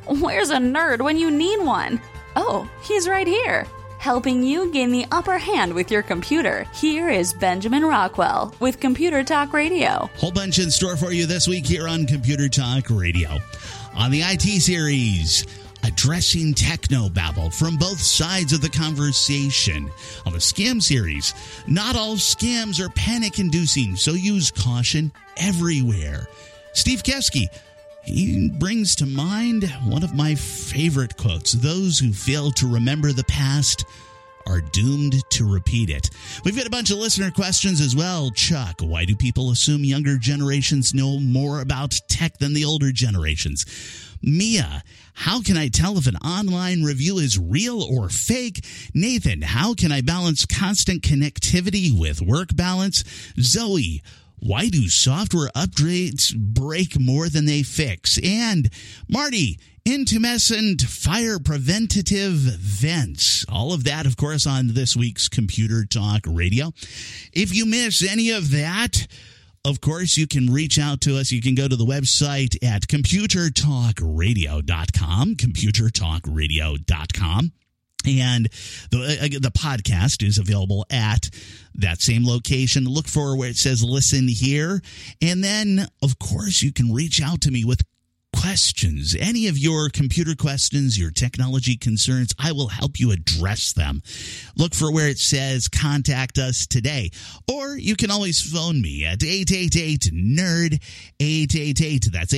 Where's a nerd when you need one? Oh, he's right here, helping you gain the upper hand with your computer. Here is Benjamin Rockwell with Computer Talk Radio. Whole bunch in store for you this week here on Computer Talk Radio. On the IT series, addressing technobabble from both sides of the conversation. On the scam series, not all scams are panic-inducing, so use caution everywhere. Steve Keski, he brings to mind one of my favorite quotes: those who fail to remember the past are doomed to repeat it. We've got a bunch of listener questions as well. Chuck, why do people assume younger generations know more about tech than the older generations? Mia, how can I tell if an online review is real or fake? Nathan, how can I balance constant connectivity with work balance? Zoe, why do software updates break more than they fix? And Marty, intumescent fire preventative vents. All of that, of course, on this week's Computer Talk Radio. If you miss any of that, of course, you can reach out to us. You can go to the website at computertalkradio.com, computertalkradio.com. And the podcast is available at that same location. Look for where it says listen here. And then, of course, you can reach out to me with questions. Any of your computer questions, your technology concerns, I will help you address them. Look for where it says contact us today. Or you can always phone me at 888-NERD, 888. That's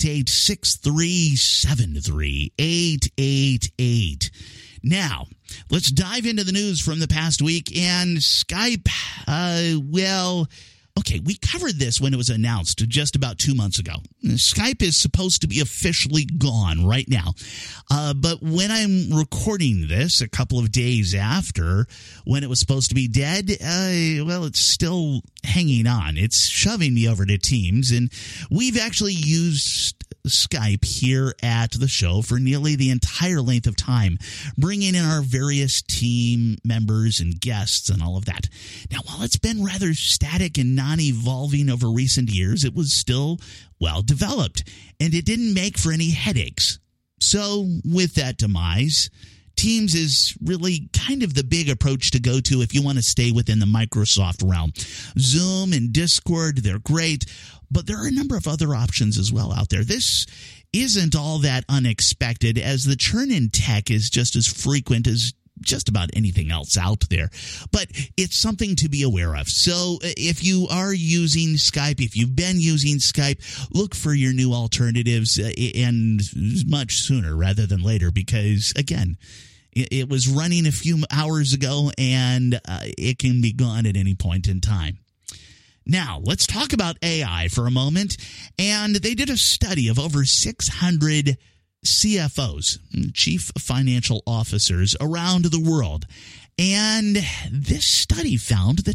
888-6373-888. Now, let's dive into the news from the past week. And Skype, okay, we covered this when it was announced just about 2 months ago. Skype is supposed to be officially gone right now. But when I'm recording this, a couple of days after when it was supposed to be dead, it's still hanging on. It's shoving me over to Teams, and we've actually used Skype here at the show for nearly the entire length of time, bringing in our various team members and guests and all of that. Now, while it's been rather static and non-evolving over recent years, it was still well developed, and it didn't make for any headaches. So with that demise, Teams is really kind of the big approach to go to if you want to stay within the Microsoft realm. Zoom and Discord, they're great, but there are a number of other options as well out there. This isn't all that unexpected, as the churn in tech is just as frequent as just about anything else out there. But it's something to be aware of. So if you are using Skype, if you've been using Skype, look for your new alternatives and much sooner rather than later, because, again, it was running a few hours ago, and it can be gone at any point in time. Now, let's talk about AI for a moment. And they did a study of over 600 CFOs, chief financial officers, around the world. And this study found that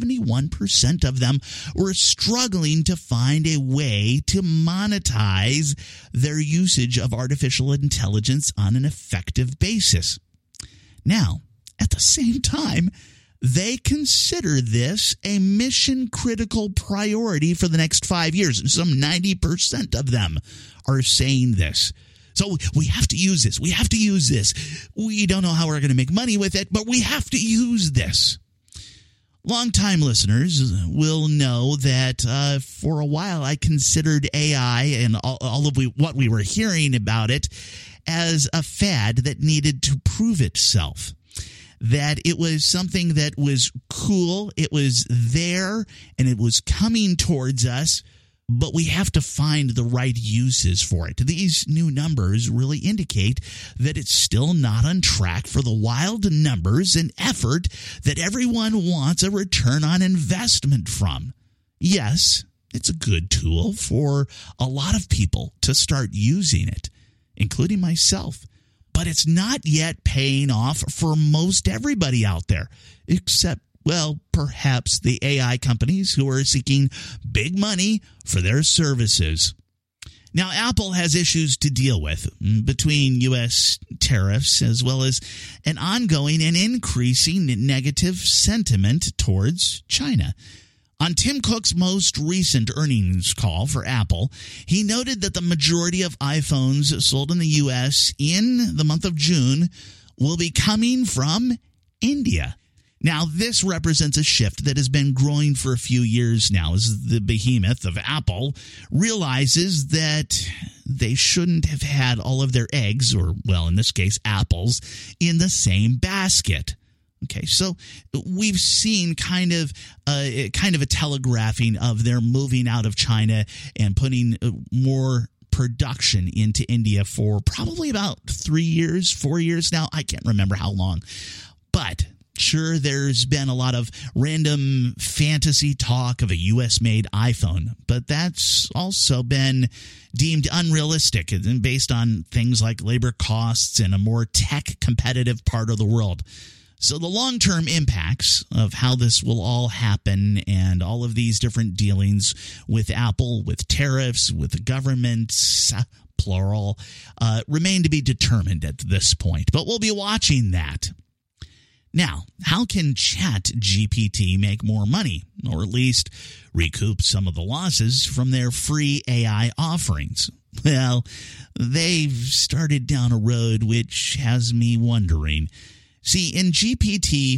71% of them were struggling to find a way to monetize their usage of artificial intelligence on an effective basis. Now, at the same time, they consider this a mission-critical priority for the next 5 years. Some 90% of them are saying this. So we have to use this. We have to use this. We don't know how we're going to make money with it, but we have to use this. Longtime listeners will know that for a while I considered AI and all of what we were hearing about it as a fad that needed to prove itself. That it was something that was cool, it was there, and it was coming towards us, but we have to find the right uses for it. These new numbers really indicate that it's still not on track for the wild numbers and effort that everyone wants a return on investment from. Yes, it's a good tool for a lot of people to start using it, including myself. But it's not yet paying off for most everybody out there, except, well, perhaps the AI companies who are seeking big money for their services. Now, Apple has issues to deal with between U.S. tariffs as well as an ongoing and increasing negative sentiment towards China. On Tim Cook's most recent earnings call for Apple, he noted that the majority of iPhones sold in the U.S. in the month of June will be coming from India. Now, this represents a shift that has been growing for a few years now as the behemoth of Apple realizes that they shouldn't have had all of their eggs, or, well, in this case, apples, in the same basket. Okay, so we've seen kind of a telegraphing of their moving out of China and putting more production into India for probably about 4 years now. I can't remember how long. But sure, there's been a lot of random fantasy talk of a U.S.-made iPhone, but that's also been deemed unrealistic and based on things like labor costs in a more tech-competitive part of the world. So the long-term impacts of how this will all happen and all of these different dealings with Apple, with tariffs, with the government, plural, remain to be determined at this point. But we'll be watching that. Now, how can ChatGPT make more money, or at least recoup some of the losses from their free AI offerings? Well, they've started down a road which has me wondering. See, in GPT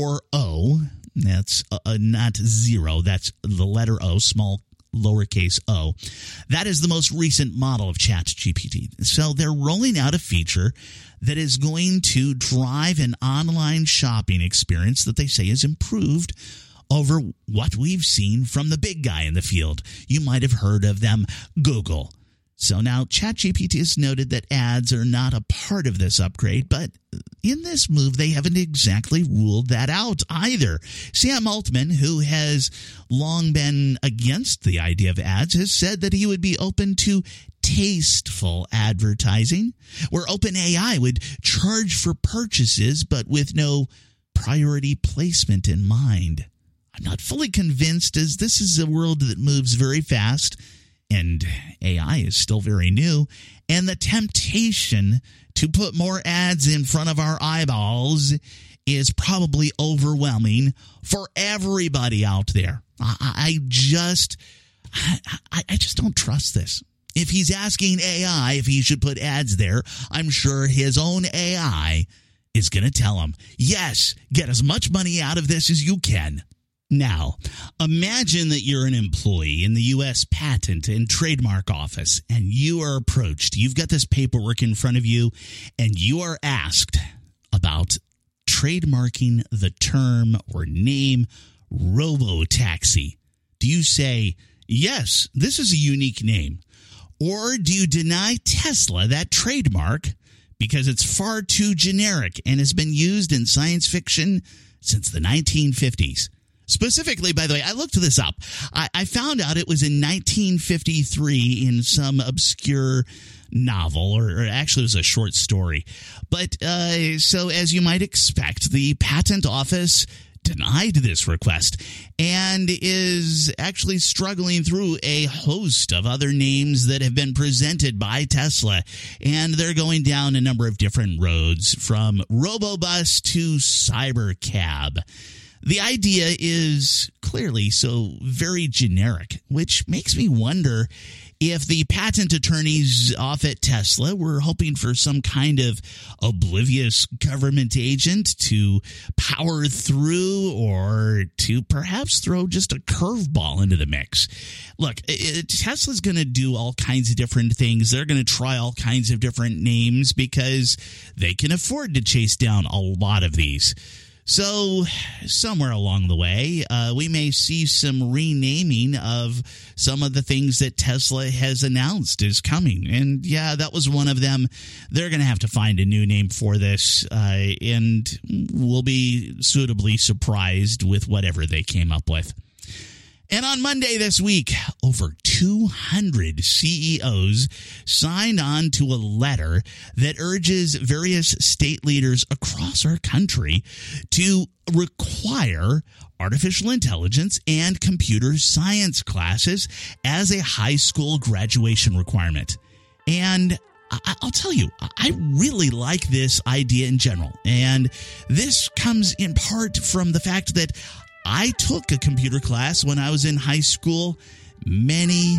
4o, that's not 0, that's the letter O, small lowercase o, that is the most recent model of ChatGPT. So they're rolling out a feature that is going to drive an online shopping experience that they say is improved over what we've seen from the big guy in the field. You might have heard of them, Google. So now ChatGPT has noted that ads are not a part of this upgrade, but in this move, they haven't exactly ruled that out either. Sam Altman, who has long been against the idea of ads, has said that he would be open to tasteful advertising, where OpenAI would charge for purchases, but with no priority placement in mind. I'm not fully convinced, as this is a world that moves very fast, and AI is still very new, and the temptation to put more ads in front of our eyeballs is probably overwhelming for everybody out there. I just don't trust this. If he's asking AI if he should put ads there, I'm sure his own AI is going to tell him, yes, get as much money out of this as you can. Now, imagine that you're an employee in the U.S. Patent and Trademark Office, and you are approached. You've got this paperwork in front of you, and you are asked about trademarking the term or name robotaxi. Do you say, yes, this is a unique name? Or do you deny Tesla that trademark because it's far too generic and has been used in science fiction since the 1950s? Specifically, by the way, I looked this up. I found out it was in 1953 in some obscure novel, or actually it was a short story. But so as you might expect, the patent office denied this request and is actually struggling through a host of other names that have been presented by Tesla. And they're going down a number of different roads, from Robobus to Cybercab. The idea is clearly so very generic, which makes me wonder if the patent attorneys off at Tesla were hoping for some kind of oblivious government agent to power through, or to perhaps throw just a curveball into the mix. Look, Tesla's going to do all kinds of different things. They're going to try all kinds of different names because they can afford to chase down a lot of these. So somewhere along the way, we may see some renaming of some of the things that Tesla has announced is coming. And yeah, that was one of them. They're going to have to find a new name for this, and we'll be suitably surprised with whatever they came up with. And on Monday this week, over 200 CEOs signed on to a letter that urges various state leaders across our country to require artificial intelligence and computer science classes as a high school graduation requirement. And I'll tell you, I really like this idea in general. And this comes in part from the fact that I took a computer class when I was in high school many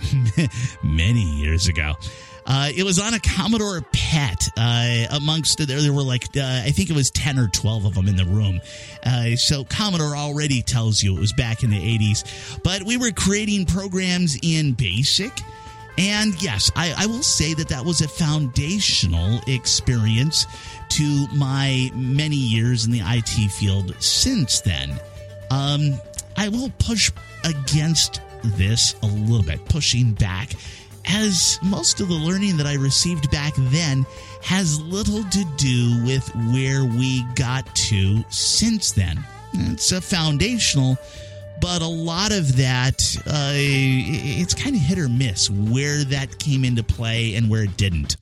years ago. It was on a Commodore PET. There were like, I think it was 10 or 12 of them in the room. So Commodore already tells you it was back in the 80s. But we were creating programs in BASIC. And yes, I will say that was a foundational experience to my many years in the IT field since then. I will push against this a little bit, pushing back, as most of the learning that I received back then has little to do with where we got to since then. It's a foundational, but a lot of that, it's kind of hit or miss where that came into play and where it didn't.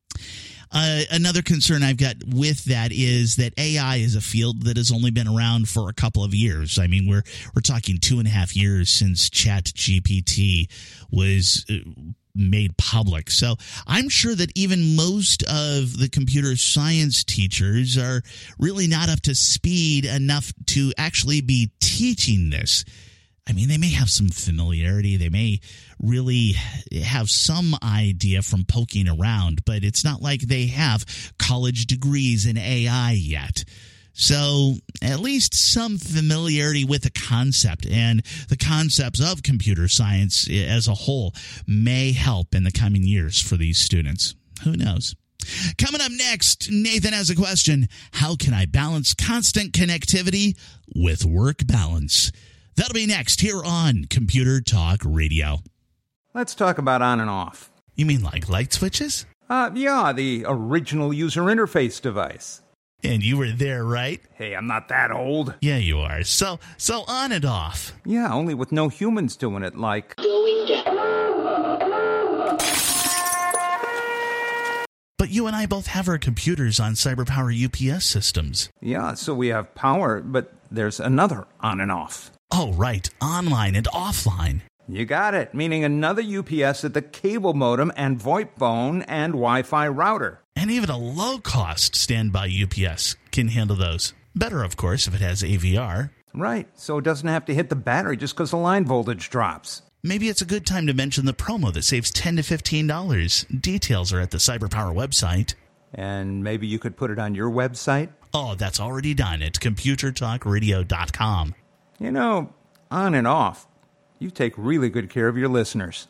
Another concern I've got with that is that AI is a field that has only been around for a couple of years. I mean, we're talking 2.5 years since ChatGPT was made public. So I'm sure that even most of the computer science teachers are really not up to speed enough to actually be teaching this. I mean, they may have some familiarity. They may really have some idea from poking around, but it's not like they have college degrees in AI yet. So at least some familiarity with the concept and the concepts of computer science as a whole may help in the coming years for these students. Who knows? Coming up next, Nathan has a question. How can I balance constant connectivity with work balance? That'll be next here on Computer Talk Radio. Let's talk about on and off. You mean like light switches? Yeah, the original user interface device. And you were there, right? Hey, I'm not that old. Yeah, you are. So on and off. Yeah, only with no humans doing it, like going down. But you and I both have our computers on CyberPower UPS systems. Yeah, so we have power, but there's another on and off. Oh, right. Online and offline. You got it, meaning another UPS at the cable modem and VoIP phone and Wi-Fi router. And even a low-cost standby UPS can handle those. Better, of course, if it has AVR. Right, so it doesn't have to hit the battery just because the line voltage drops. Maybe it's a good time to mention the promo that saves $10 to $15. Details are at the CyberPower website. And maybe you could put it on your website? Oh, that's already done at ComputerTalkRadio.com. You know, on and off, you take really good care of your listeners.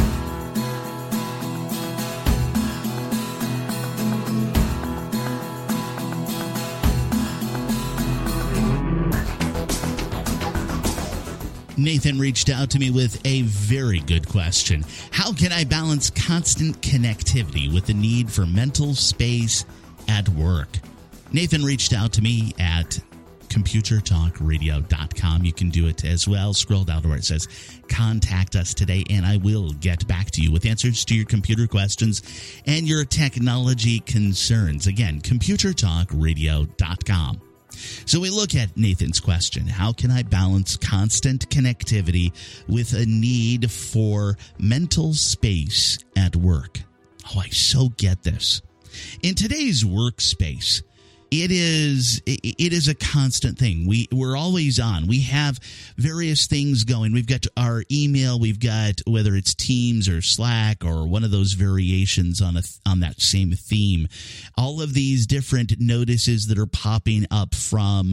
Nathan reached out to me with a very good question. How can I balance constant connectivity with the need for mental space at work? Nathan reached out to me at ComputerTalkRadio.com. You can do it as well. Scroll down to where it says contact us today, and I will get back to you with answers to your computer questions and your technology concerns. Again, ComputerTalkRadio.com. So we look at Nathan's question. How can I balance constant connectivity with a need for mental space at work? Oh, I so get this. In today's workspace, it is a constant thing. We're always on. We have various things going. We've got our email. We've got whether it's Teams or Slack or one of those variations on that same theme. All of these different notices that are popping up from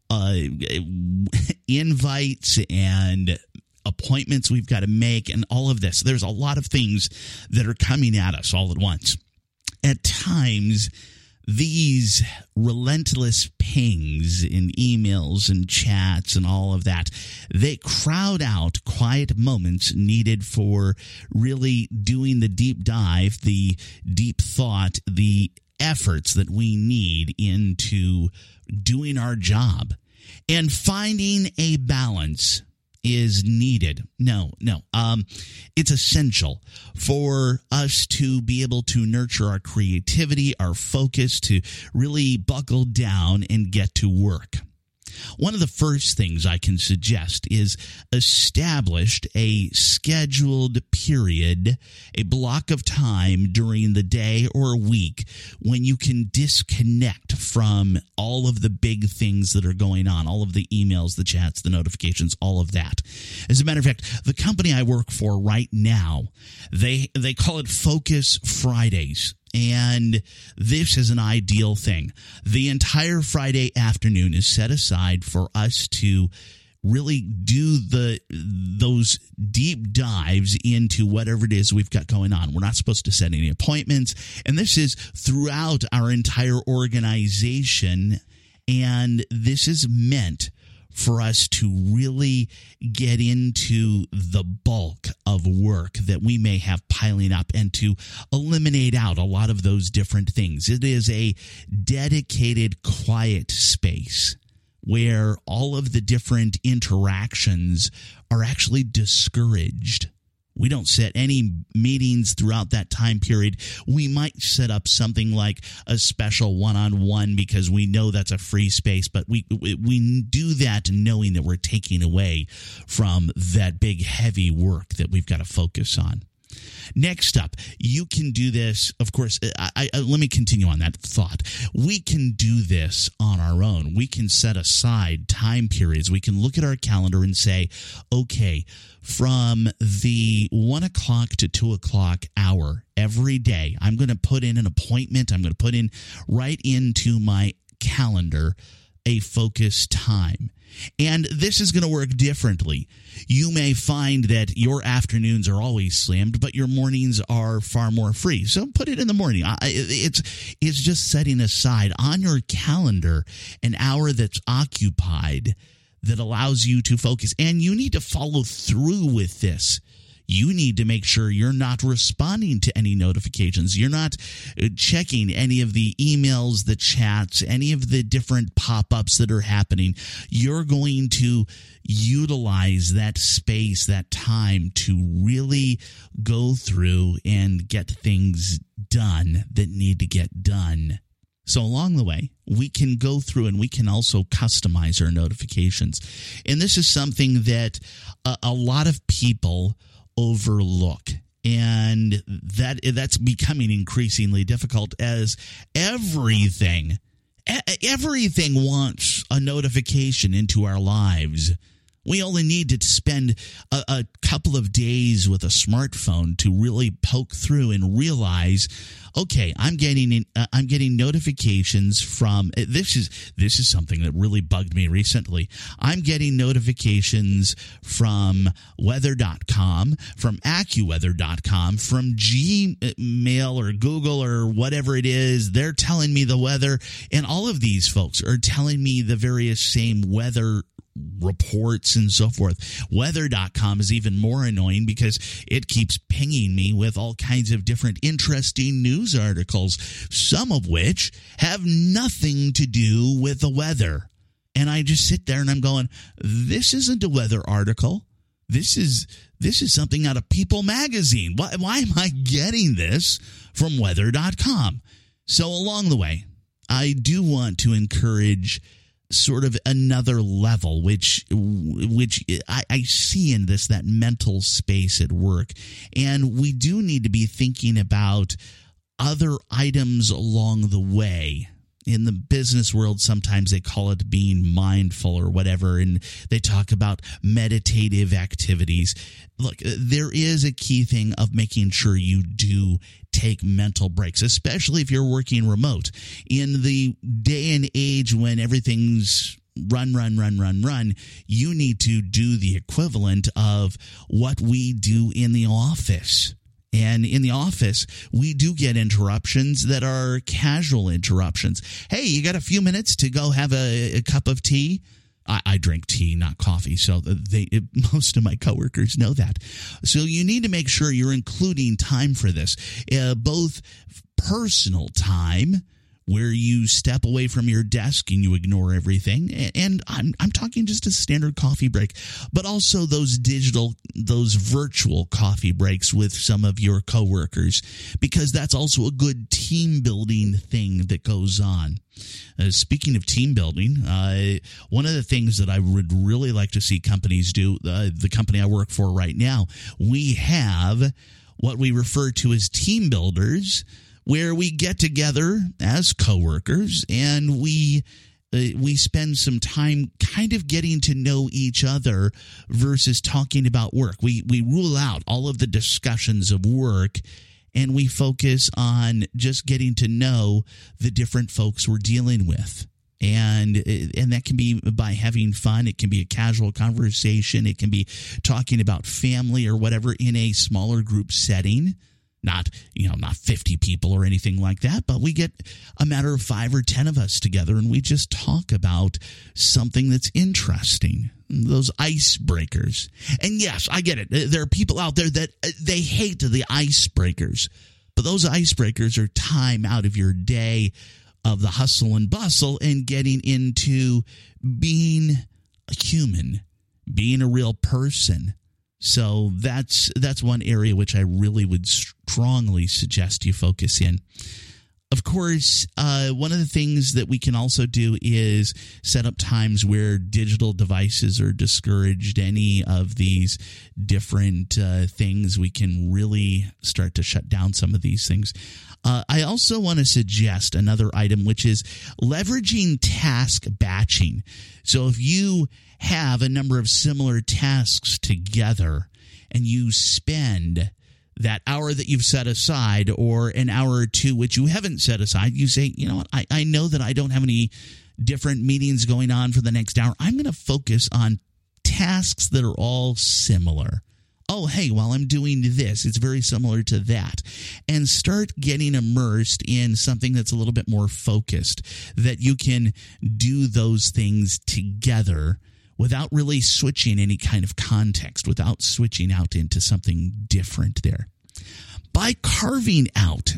invites and appointments we've got to make and all of this. There's a lot of things that are coming at us all at once. At times, these relentless pings in emails and chats and all of that, they crowd out quiet moments needed for really doing the deep dive, the deep thought, the efforts that we need into doing our job. And finding a balance is needed. No. It's essential for us to be able to nurture our creativity, our focus, to really buckle down and get to work. One of the first things I can suggest is establish a scheduled period, a block of time during the day or week when you can disconnect from all of the big things that are going on, all of the emails, the chats, the notifications, all of that. As a matter of fact, the company I work for right now, they call it Focus Fridays. And this is an ideal thing. The entire Friday afternoon is set aside for us to really do those deep dives into whatever it is we've got going on. We're not supposed to set any appointments. And this is throughout our entire organization. And this is meant for us to really get into the bulk of work that we may have piling up and to eliminate out a lot of those different things. It is a dedicated, quiet space where all of the different interactions are actually discouraged. We don't set any meetings throughout that time period. We might set up something like a special one-on-one because we know that's a free space, but we do that knowing that we're taking away from that big, heavy work that we've got to focus on. Next up, you can do this, of course, let me continue on that thought. We can do this on our own. We can set aside time periods. We can look at our calendar and say, okay, from the 1 o'clock to 2 o'clock hour every day, I'm going to put in an appointment. I'm going to put in right into my calendar a focused time. And this is going to work differently. You may find that your afternoons are always slammed, but your mornings are far more free. So put it in the morning. It's just setting aside on your calendar an hour that's occupied that allows you to focus. And you need to follow through with this. You need to make sure you're not responding to any notifications. You're not checking any of the emails, the chats, any of the different pop-ups that are happening. You're going to utilize that space, that time to really go through and get things done that need to get done. So along the way, we can go through and we can also customize our notifications. And this is something that a lot of people overlook, and that's becoming increasingly difficult as everything wants a notification into our lives. We only need to spend a couple of days with a smartphone to really poke through and realize, okay, I'm getting notifications from this is something that really bugged me recently. I'm getting notifications from weather.com, from AccuWeather.com, from Gmail or Google or whatever it is. They're telling me the weather, and all of these folks are telling me the various same weather reports and so forth. Weather.com is even more annoying because it keeps pinging me with all kinds of different interesting news articles, some of which have nothing to do with the weather. And I just sit there and I'm going, this isn't a weather article. This is something out of People magazine. Why am I getting this from weather.com? So along the way, I do want to encourage sort of another level, which I see in this, that mental space at work. And we do need to be thinking about other items along the way. In the business world, sometimes they call it being mindful or whatever, and they talk about meditative activities. Look, there is a key thing of making sure you do take mental breaks, especially if you're working remote. In the day and age when everything's run, you need to do the equivalent of what we do in the office. And in the office, we do get interruptions that are casual interruptions. Hey, you got a few minutes to go have a cup of tea? I drink tea, not coffee, so most of my coworkers know that. So you need to make sure you're including time for this, both personal time where you step away from your desk and you ignore everything. And I'm talking just a standard coffee break, but also those virtual coffee breaks with some of your coworkers, because that's also a good team building thing that goes on. Speaking of team building, one of the things that I would really like to see companies do, the company I work for right now, we have what we refer to as team builders, where we get together as coworkers and we spend some time kind of getting to know each other versus talking about work. We rule out all of the discussions of work, and we focus on just getting to know the different folks we're dealing with. And that can be by having fun. It can be a casual conversation. It can be talking about family or whatever in a smaller group setting. Not 50 people or anything like that, but we get a matter of 5 or 10 of us together and we just talk about something that's interesting. Those icebreakers. And yes, I get it. There are people out there that they hate the icebreakers, but those icebreakers are time out of your day of the hustle and bustle and getting into being a human, being a real person. So that's one area which I really would strongly suggest you focus in. Of course, one of the things that we can also do is set up times where digital devices are discouraged. Any of these different things, we can really start to shut down some of these things. I also want to suggest another item, which is leveraging task batching. So if you have a number of similar tasks together and you spend that hour that you've set aside or an hour or two which you haven't set aside, you say, you know what, I know that I don't have any different meetings going on for the next hour. I'm going to focus on tasks that are all similar. Oh, hey, while I'm doing this, it's very similar to that. And start getting immersed in something that's a little bit more focused, that you can do those things together without really switching any kind of context, without switching out into something different there. By carving out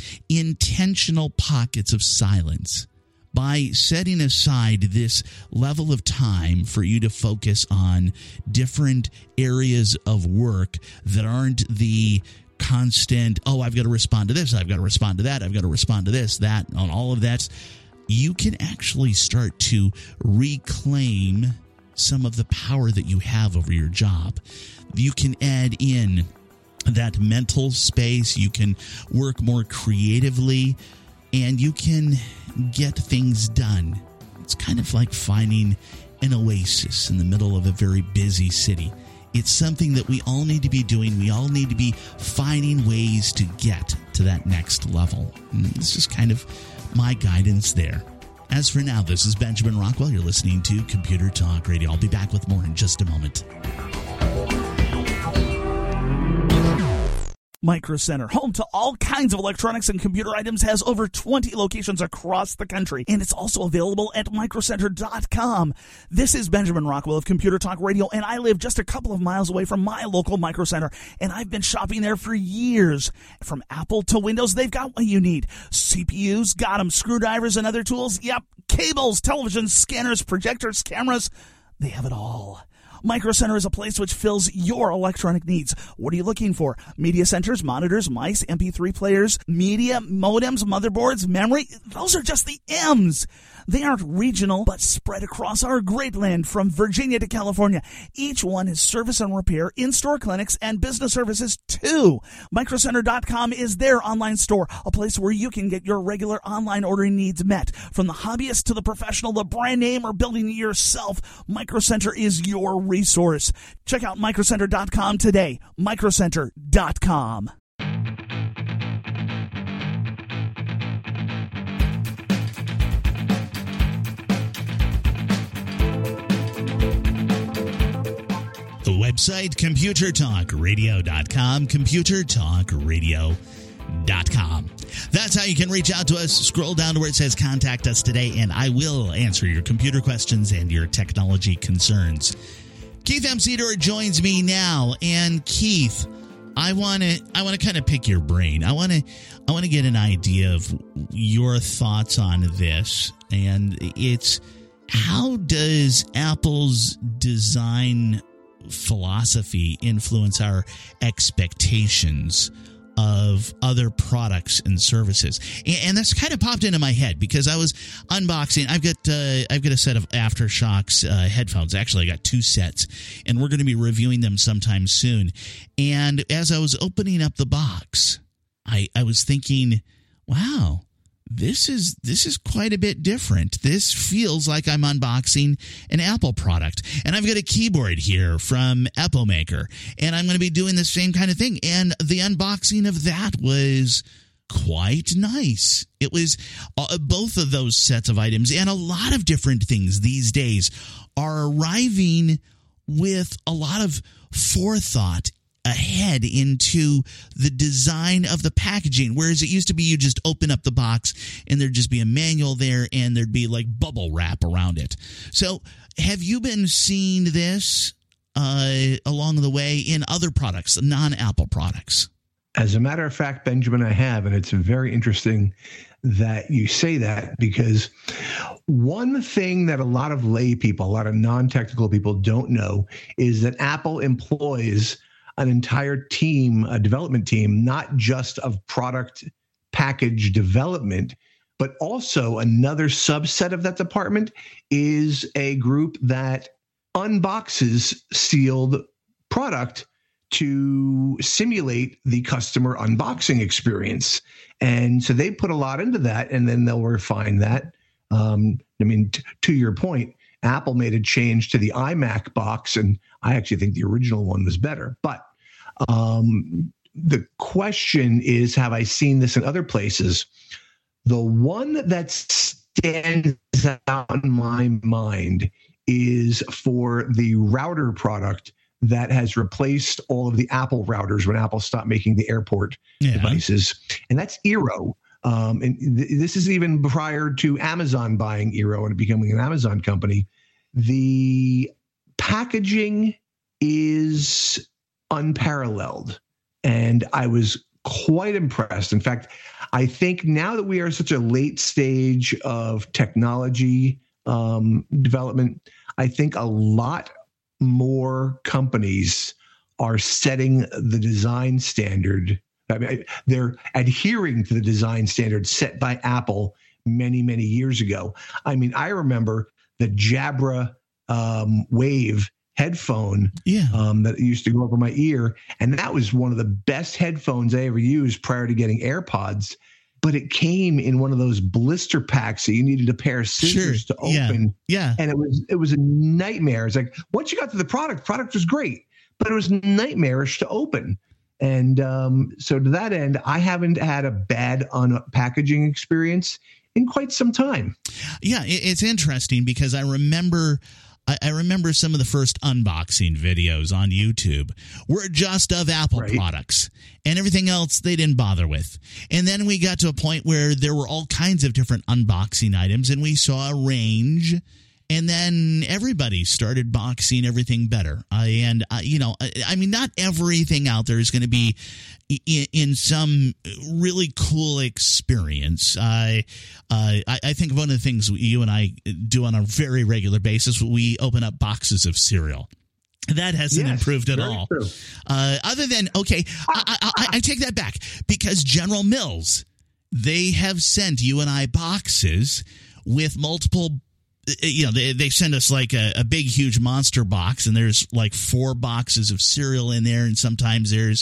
intentional pockets of silence, by setting aside this level of time for you to focus on different areas of work that aren't the constant, oh, I've got to respond to this, I've got to respond to that, I've got to respond to this, that, on all of that, you can actually start to reclaim some of the power that you have over your job. You can add in that mental space, you can work more creatively, and you can get things done. It's kind of like finding an oasis in the middle of a very busy city. It's something that we all need to be doing. We all need to be finding ways to get to that next level. And this is kind of my guidance there. As for now, this is Benjamin Rockwell. You're listening to Computer Talk Radio. I'll be back with more in just a moment. Micro Center, home to all kinds of electronics and computer items, has over 20 locations across the country, and it's also available at microcenter.com. This is Benjamin Rockwell of Computer Talk Radio, and I live just a couple of miles away from my local Micro Center, and I've been shopping there for years. From Apple to Windows, they've got what you need. CPUs, got them. Screwdrivers and other tools, yep. Cables, televisions, scanners, projectors, cameras, they have it all. Micro Center is a place which fills your electronic needs. What are you looking for? Media centers, monitors, mice, MP3 players, media, modems, motherboards, memory. Those are just the M's. They aren't regional, but spread across our great land from Virginia to California. Each one is service and repair, in-store clinics, and business services too. Microcenter.com is their online store, a place where you can get your regular online ordering needs met. From the hobbyist to the professional, the brand name, or building it yourself, Micro Center is your resource. Check out microcenter.com today. Microcenter.com. The website, ComputerTalkRadio.com, ComputerTalkRadio.com. That's how you can reach out to us. Scroll down to where it says Contact Us Today, and I will answer your computer questions and your technology concerns. Keith M. Cedar joins me now. And Keith, I want to kind of pick your brain. I want to get an idea of your thoughts on this, and it's how does Apple's design philosophy influence our expectations of other products and services? And that's kind of popped into my head because I was unboxing. I've got a set of AfterShokz headphones. Actually, I got 2 sets, and we're going to be reviewing them sometime soon. And as I was opening up the box, I was thinking, wow, this is quite a bit different. This feels like I'm unboxing an Apple product. And I've got a keyboard here from Eppomaker, and I'm going to be doing the same kind of thing. And the unboxing of that was quite nice. It was both of those sets of items, and a lot of different things these days are arriving with a lot of forethought ahead into the design of the packaging, whereas it used to be you just open up the box and there'd just be a manual there and there'd be like bubble wrap around it. So have you been seeing this along the way in other products, non-Apple products? As a matter of fact, Benjamin, I have, and it's very interesting that you say that, because one thing that a lot of lay people, a lot of non-technical people don't know is that Apple employs an entire team, a development team, not just of product package development, but also another subset of that department is a group that unboxes sealed product to simulate the customer unboxing experience. And so they put a lot into that, and then they'll refine that. To your point, Apple made a change to the iMac box, and I actually think the original one was better. But the question is, have I seen this in other places? The one that stands out in my mind is for the router product that has replaced all of the Apple routers when Apple stopped making the airport devices, and that's Eero. This is even prior to Amazon buying Eero and becoming an Amazon company. The packaging is unparalleled, and I was quite impressed. In fact, I think now that we are such a late stage of technology development, I think a lot more companies are setting the design standard. I mean, they're adhering to the design standard set by Apple many, many years ago. I mean, I remember the Jabra Wave headphone that used to go over my ear, and that was one of the best headphones I ever used prior to getting AirPods. But it came in one of those blister packs that you needed a pair of scissors to open. Yeah. And it was a nightmare. It's like, once you got to the product was great, but it was nightmarish to open. And so to that end, I haven't had a bad packaging experience in quite some time. Yeah, it's interesting because I remember some of the first unboxing videos on YouTube were just of Apple products, and everything else they didn't bother with. And then we got to a point where there were all kinds of different unboxing items, and we saw a range. And then everybody started boxing everything better. I mean, not everything out there is going to be in some really cool experience. I think one of the things you and I do on a very regular basis, we open up boxes of cereal. That hasn't improved at all. Other than, I take that back, because General Mills, they have sent you and I boxes with multiple. They send us like a big, huge monster box, and there's like 4 boxes of cereal in there, and sometimes there's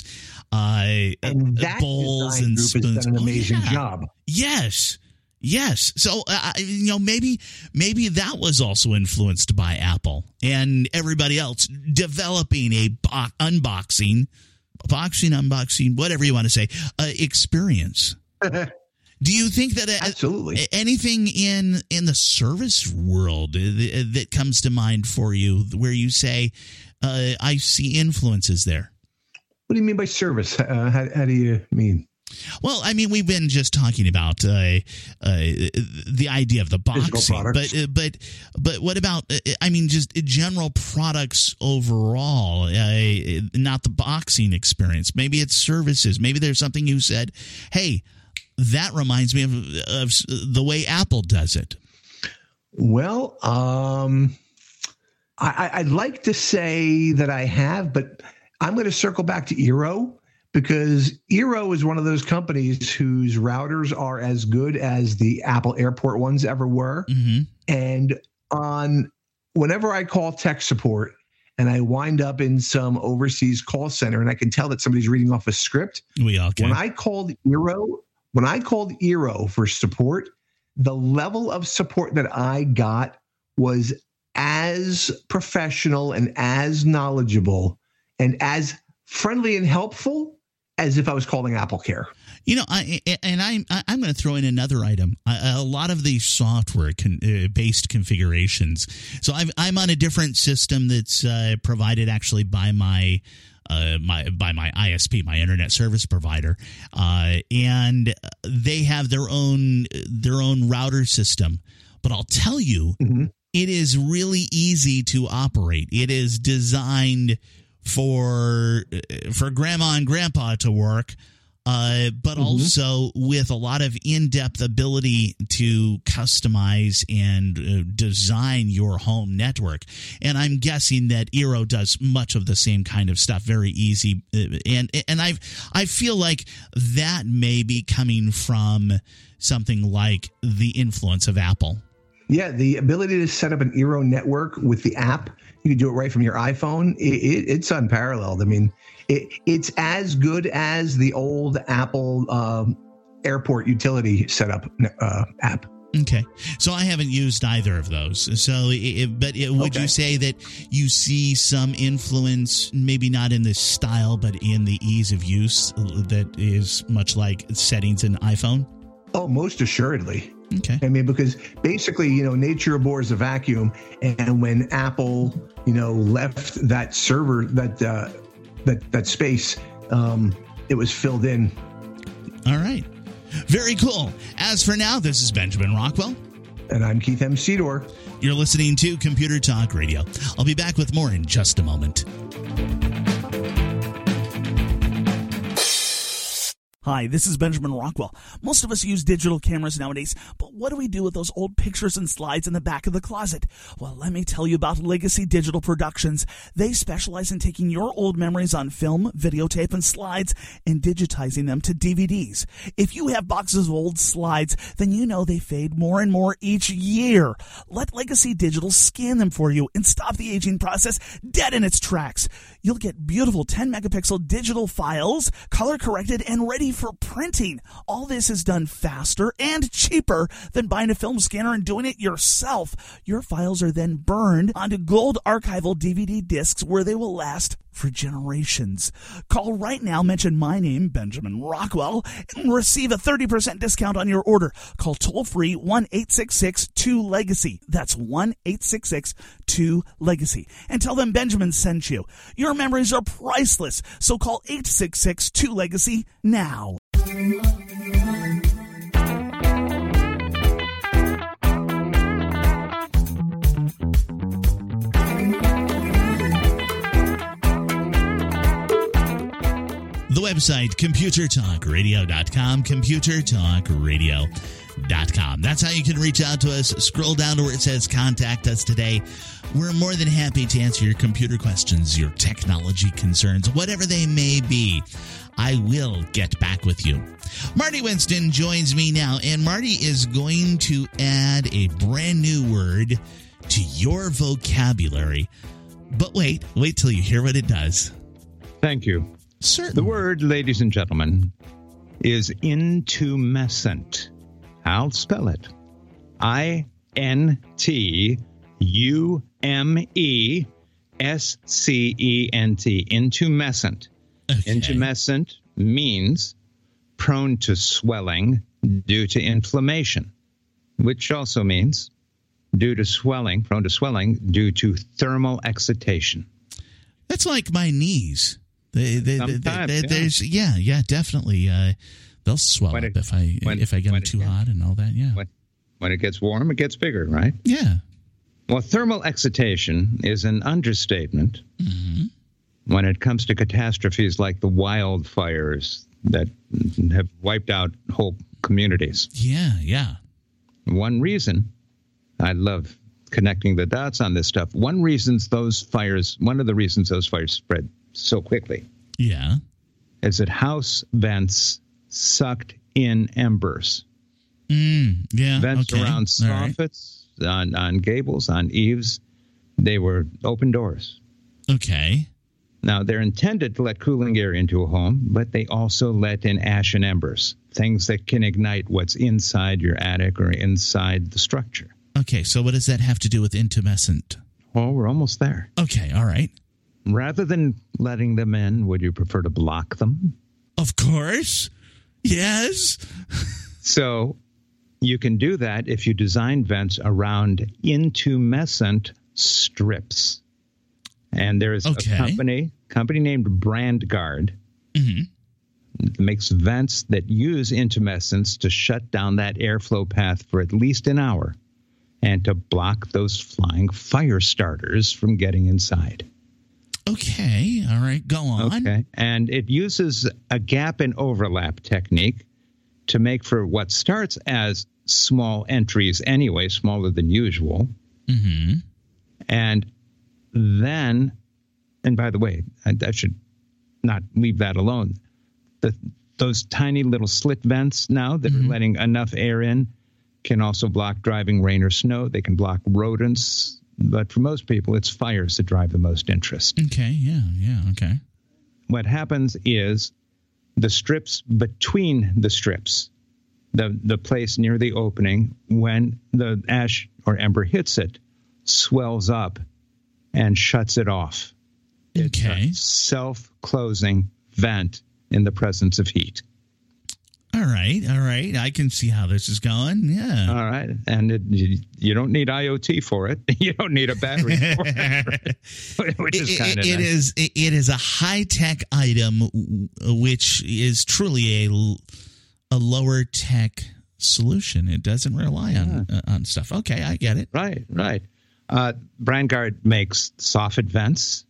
bowls and spoons. Has done an amazing job. Yes. So maybe that was also influenced by Apple and everybody else developing a unboxing, whatever you want to say, experience. Do you think that absolutely anything in the service world that comes to mind for you where you say, I see influences there? What do you mean by service? How do you mean? Well, I mean, we've been just talking about the idea of the boxing, but what about? I mean, just general products overall, not the boxing experience. Maybe it's services. Maybe there's something you said. Hey, that reminds me of the way Apple does it. Well, I'd like to say that I have, but I'm going to circle back to Eero. Because Eero is one of those companies whose routers are as good as the Apple Airport ones ever were. Mm-hmm. And whenever I call tech support and I wind up in some overseas call center and I can tell that somebody's reading off a script, when I called Eero for support, the level of support that I got was as professional and as knowledgeable and as friendly and helpful as if I was calling AppleCare. You know, I'm going to throw in another item. A lot of these software based configurations. So I'm on a different system that's provided actually by my ISP, my internet service provider, and they have their own router system. But I'll tell you, it is really easy to operate. It is designed for grandma and grandpa to work, but also with a lot of in-depth ability to customize and design your home network. And I'm guessing that Eero does much of the same kind of stuff, very easy. And I feel like that may be coming from something like the influence of Apple. Yeah, the ability to set up an Eero network with the app. You can do it right from your iPhone. It's unparalleled. I mean, it's as good as the old Apple Airport utility setup app. Okay. So I haven't used either of those. So, would you say that you see some influence, maybe not in the style, but in the ease of use that is much like settings in iPhone? Oh, most assuredly. Okay. I mean, because basically, nature abhors a vacuum. And when Apple, left that server, that space, it was filled in. All right. Very cool. As for now, this is Benjamin Rockwell. And I'm Keith M. Sedor. You're listening to Computer Talk Radio. I'll be back with more in just a moment. Hi, this is Benjamin Rockwell. Most of us use digital cameras nowadays, but what do we do with those old pictures and slides in the back of the closet? Well, let me tell you about Legacy Digital Productions. They specialize in taking your old memories on film, videotape, and slides and digitizing them to DVDs. If you have boxes of old slides, then you know they fade more and more each year. Let Legacy Digital scan them for you and stop the aging process dead in its tracks. You'll get beautiful 10-megapixel digital files, color-corrected and ready for printing. All this is done faster and cheaper than buying a film scanner and doing it yourself. Your files are then burned onto gold archival DVD discs where they will last for generations. Call right now, mention my name, Benjamin Rockwell, and receive a 30% discount on your order. Call toll-free 1-866-2-LEGACY. That's 1-866-2-LEGACY. And tell them Benjamin sent you. Your memories are priceless, so call 866-2-LEGACY now. The website, ComputerTalkRadio.com, ComputerTalkRadio.com. That's how you can reach out to us. Scroll down to where it says Contact Us today. We're more than happy to answer your computer questions, your technology concerns, whatever they may be. I will get back with you. Marty Winston joins me now, and Marty is going to add a brand new word to your vocabulary. But wait till you hear what it does. Thank you. Certainly. The word, ladies and gentlemen, is intumescent. I'll spell it. INTUMESCENT. Intumescent. Okay. Intumescent means prone to swelling due to inflammation, which also means prone to swelling due to thermal excitation. That's like my knees. There's definitely. They'll swell up if I get them too hot and all that. Yeah. When it gets warm, it gets bigger, right? Yeah. Well, thermal excitation is an understatement when it comes to catastrophes like the wildfires that have wiped out whole communities. Yeah. One reason, I love connecting the dots on this stuff. One of the reasons those fires spread so quickly is that house vents sucked in embers. Vents around soffits, on gables, on eaves, they were open doors. Okay. Now, they're intended to let cooling air into a home, but they also let in ash and embers, things that can ignite what's inside your attic or inside the structure. Okay, so what does that have to do with intumescent? Well, we're almost there. Okay, all right. Rather than letting them in, would you prefer to block them? Of course. Yes. So you can do that if you design vents around intumescent strips. And there's a company named BrandGuard that makes vents that use intumescence to shut down that airflow path for at least an hour and to block those flying fire starters from getting inside. Okay. All right. Go on. Okay. And it uses a gap and overlap technique to make for what starts as small entries anyway, smaller than usual. And then, and by the way, I should not leave that alone. Those tiny little slit vents now that are letting enough air in can also block driving rain or snow. They can block rodents. But for most people, it's fires that drive the most interest. Okay, yeah, okay. What happens is the strips between the strips, the place near the opening, when the ash or ember hits it, swells up and shuts it off. Okay. It's a self-closing vent in the presence of heat. All right. I can see how this is going. Yeah. All right. And you don't need IoT for it. You don't need a battery for it, which is kind of nice. It is a high-tech item, which is truly a lower-tech solution. It doesn't rely on stuff. Okay, I get it. Right. BrandGuard makes soffit vents.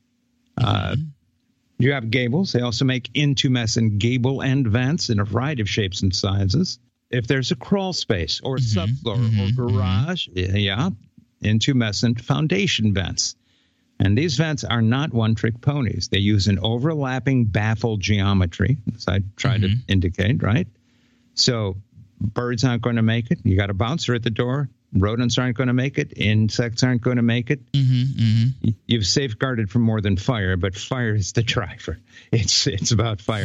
You have gables. They also make intumescent gable end vents in a variety of shapes and sizes. If there's a crawl space or subfloor or garage, intumescent foundation vents. And these vents are not one-trick ponies. They use an overlapping baffle geometry, as I tried to indicate, right? So birds aren't going to make it. You got a bouncer at the door. Rodents aren't going to make it. Insects aren't going to make it. You've safeguarded from more than fire, but fire is the driver. It's about fire.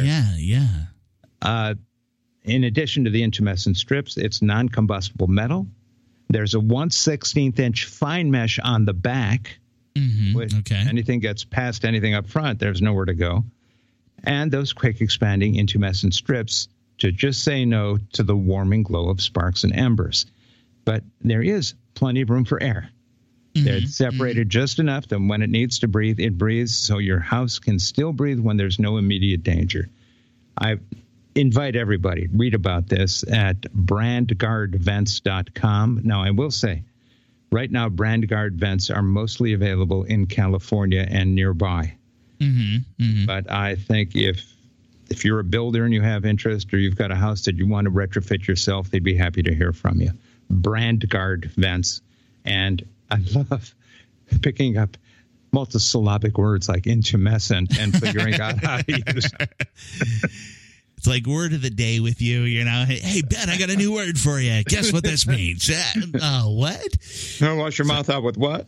Yeah. In addition to the intumescent strips, it's non-combustible metal. There's a 1/16 inch fine mesh on the back. Anything gets past anything up front, there's nowhere to go. And those quick expanding intumescent strips to just say no to the warming glow of sparks and embers. But there is plenty of room for air. They're separated just enough that when it needs to breathe, it breathes, so your house can still breathe when there's no immediate danger. I invite everybody, read about this at BrandGuardVents.com. Now, I will say, right now, BrandGuard vents are mostly available in California and nearby. But I think if you're a builder and you have interest, or you've got a house that you want to retrofit yourself, they'd be happy to hear from you. BrandGuard vents. And I love picking up multisyllabic words like intumescent and figuring out how to use them. It's like word of the day with you, you know. Hey, Ben, I got a new word for you. Guess what this means? What? Wash your mouth out with what?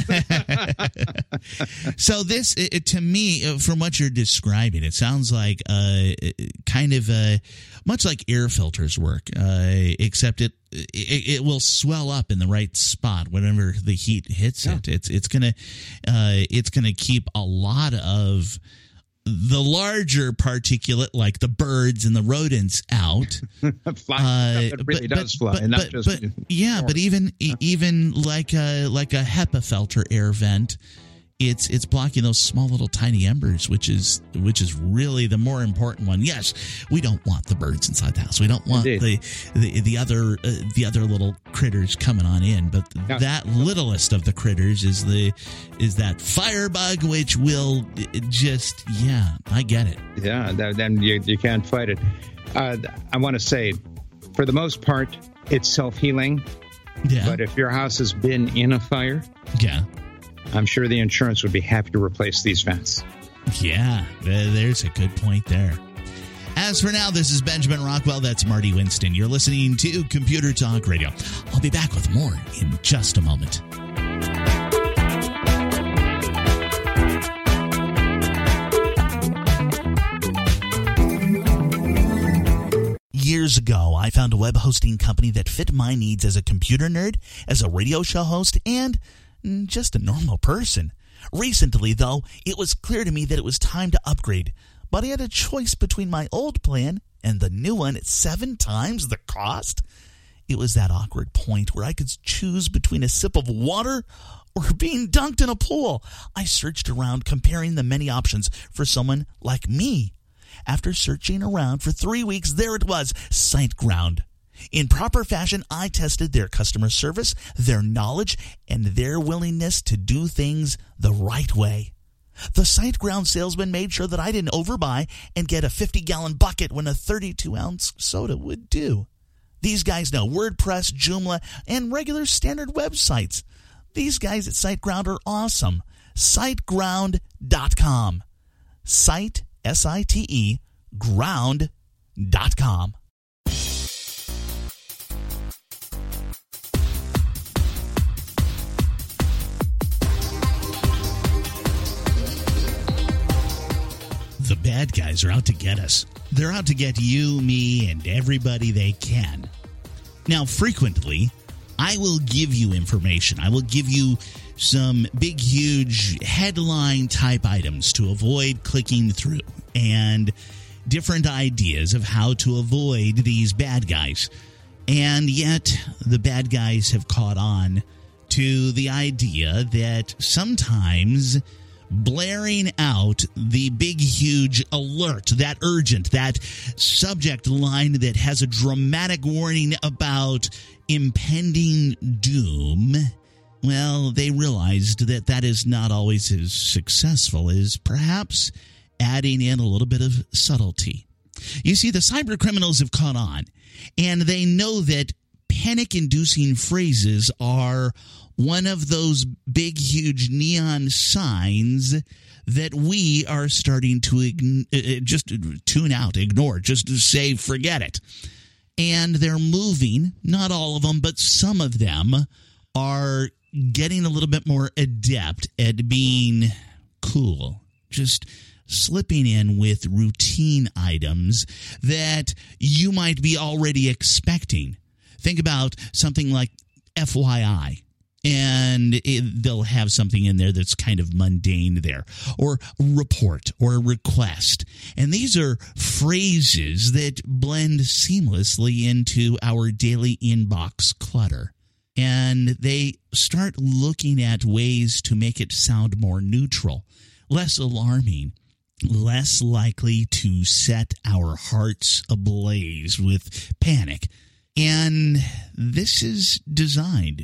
So this, to me, from what you're describing, it sounds like kind of much like air filters work, except it will swell up in the right spot whenever the heat hits it. It's gonna keep a lot of the larger particulate, like the birds and the rodents, out. It really does fly, and not just. But even like a HEPA filter air vent it's blocking those small little tiny embers, which is really the more important one. Yes, we don't want the birds inside the house. We don't want the other little critters coming on in. But that littlest of the critters is that firebug, which will just I get it. Yeah, then you can't fight it. I want to say, for the most part, it's self-healing. Yeah. But if your house has been in a fire, I'm sure the insurance would be happy to replace these vents. Yeah, there's a good point there. As for now, this is Benjamin Rockwell. That's Marty Winston. You're listening to Computer Talk Radio. I'll be back with more in just a moment. Years ago, I found a web hosting company that fit my needs as a computer nerd, as a radio show host, and just a normal person. Recently, though, it was clear to me that it was time to upgrade, but I had a choice between my old plan and the new one at 7 times the cost. It was that awkward point where I could choose between a sip of water or being dunked in a pool. I searched around, comparing the many options for someone like me. After searching around for 3 weeks, there it was, SiteGround. In proper fashion, I tested their customer service, their knowledge, and their willingness to do things the right way. The SiteGround salesman made sure that I didn't overbuy and get a 50-gallon bucket when a 32-ounce soda would do. These guys know WordPress, Joomla, and regular standard websites. These guys at SiteGround are awesome. SiteGround.com. Site, S-I-T-E, ground.com. The bad guys are out to get us. They're out to get you, me, and everybody they can. Now, frequently, I will give you information. I will give you some big, huge headline-type items to avoid clicking through, and different ideas of how to avoid these bad guys. And yet, the bad guys have caught on to the idea that sometimes blaring out the big, huge alert, that urgent, that subject line that has a dramatic warning about impending doom, well, they realized that that is not always as successful as perhaps adding in a little bit of subtlety. You see, the cyber criminals have caught on, and they know that panic-inducing phrases are one of those big, huge neon signs that we are starting to just tune out, ignore, just say, forget it. And they're moving, not all of them, but some of them are getting a little bit more adept at being cool, just slipping in with routine items that you might be already expecting. Think about something like FYI. And they'll have something in there that's kind of mundane there, or report or request. And these are phrases that blend seamlessly into our daily inbox clutter. And they start looking at ways to make it sound more neutral, less alarming, less likely to set our hearts ablaze with panic. And this is designed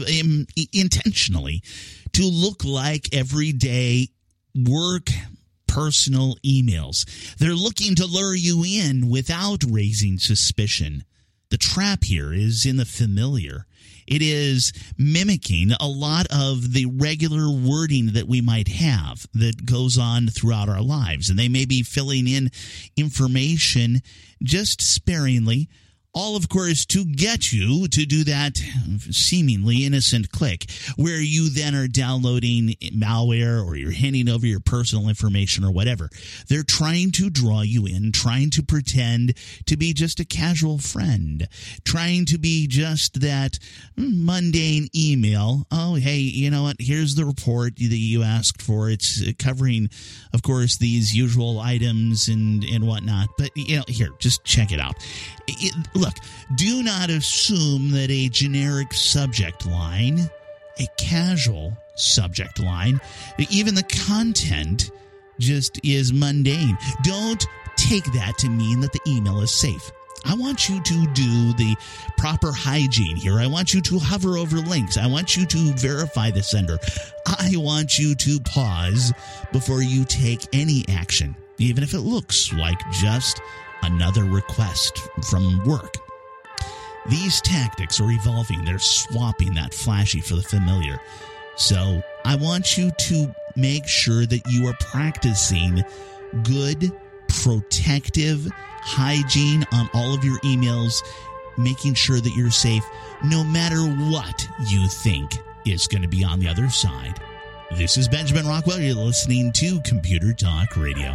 intentionally to look like everyday work, personal emails. They're looking to lure you in without raising suspicion. The trap here is in the familiar. It is mimicking a lot of the regular wording that we might have that goes on throughout our lives. And they may be filling in information just sparingly, all, of course, to get you to do that seemingly innocent click, where you then are downloading malware or you're handing over your personal information or whatever. They're trying to draw you in, trying to pretend to be just a casual friend, trying to be just that mundane email. Oh, hey, you know what? Here's the report that you asked for. It's covering, of course, these usual items and whatnot. But, you know, here, just check it out. Look, do not assume that a generic subject line, a casual subject line. Even the content just is mundane. Don't take that to mean that the email is safe. I want you to do the proper hygiene here. I want you to hover over links. I want you to verify the sender. I want you to pause before you take any action, even if it looks like just another request from work. These tactics are evolving. They're swapping that flashy for the familiar. So I want you to make sure that you are practicing good, protective hygiene on all of your emails, making sure that you're safe no matter what you think is going to be on the other side. This is Benjamin Rockwell. You're listening to Computer Talk Radio.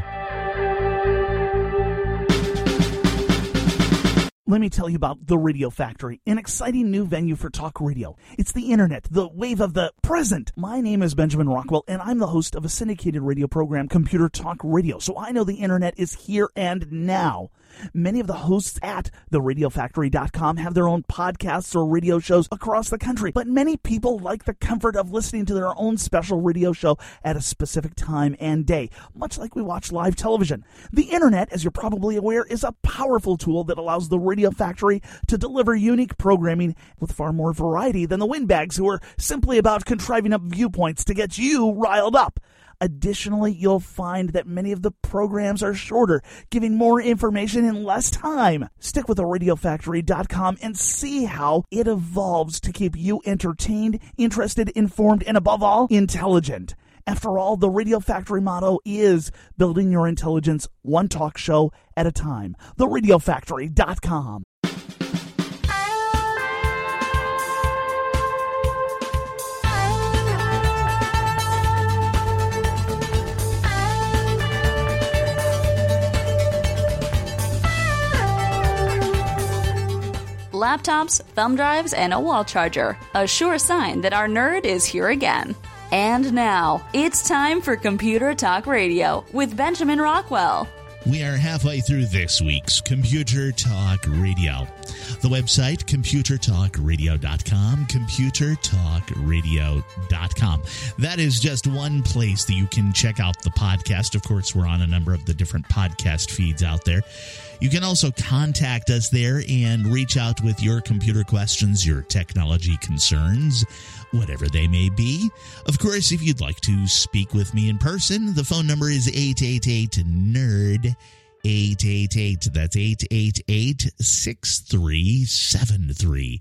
Let me tell you about The Radio Factory, an exciting new venue for talk radio. It's the internet, the wave of the present. My name is Benjamin Rockwell, and I'm the host of a syndicated radio program, Computer Talk Radio, so I know the internet is here and now. Many of the hosts at theradiofactory.com have their own podcasts or radio shows across the country, but many people like the comfort of listening to their own special radio show at a specific time and day, much like we watch live television. The internet, as you're probably aware, is a powerful tool that allows the Radio Factory to deliver unique programming with far more variety than the windbags who are simply about contriving up viewpoints to get you riled up. Additionally, you'll find that many of the programs are shorter, giving more information in less time. Stick with theradiofactory.com and see how it evolves to keep you entertained, interested, informed, and above all, intelligent. After all, the Radio Factory motto is building your intelligence one talk show at a time. theradiofactory.com. Laptops, thumb drives, and a wall charger. A sure sign that our nerd is here again. And now, it's time for Computer Talk Radio with Benjamin Rockwell. We are halfway through this week's Computer Talk Radio. The website, computertalkradio.com, computertalkradio.com. That is just one place that you can check out the podcast. Of course, we're on a number of the different podcast feeds out there. You can also contact us there and reach out with your computer questions, your technology concerns, whatever they may be. Of course, if you'd like to speak with me in person, the phone number is 888-NERD. 888. That's 888-6373.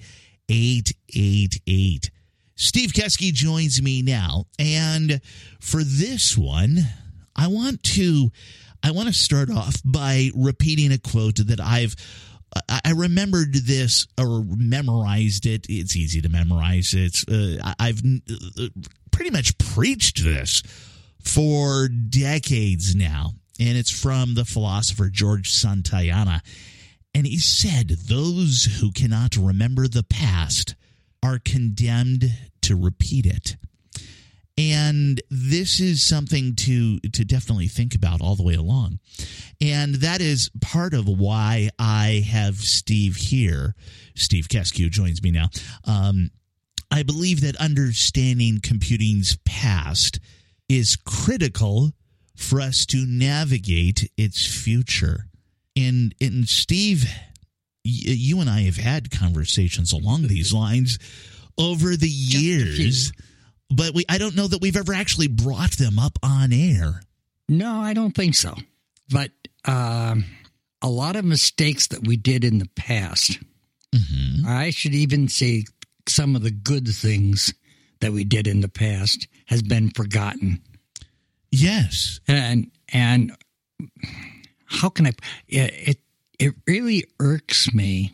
888. Steve Keski joins me now, and for this one, I want to start off by repeating a quote that I remembered this or memorized it. It's easy to memorize. I've pretty much preached this for decades now. And it's from the philosopher George Santayana. And he said, those who cannot remember the past are condemned to repeat it. And this is something to definitely think about all the way along. And that is part of why I have Steve here. Steve Keski joins me now. I believe that understanding computing's past is critical for us to navigate its future. And Steve, you and I have had conversations along these lines over the years, but I don't know that we've ever actually brought them up on air. No, I don't think so. But a lot of mistakes that we did in the past, I should even say some of the good things that we did in the past has been forgotten. Yes. And how can it really irks me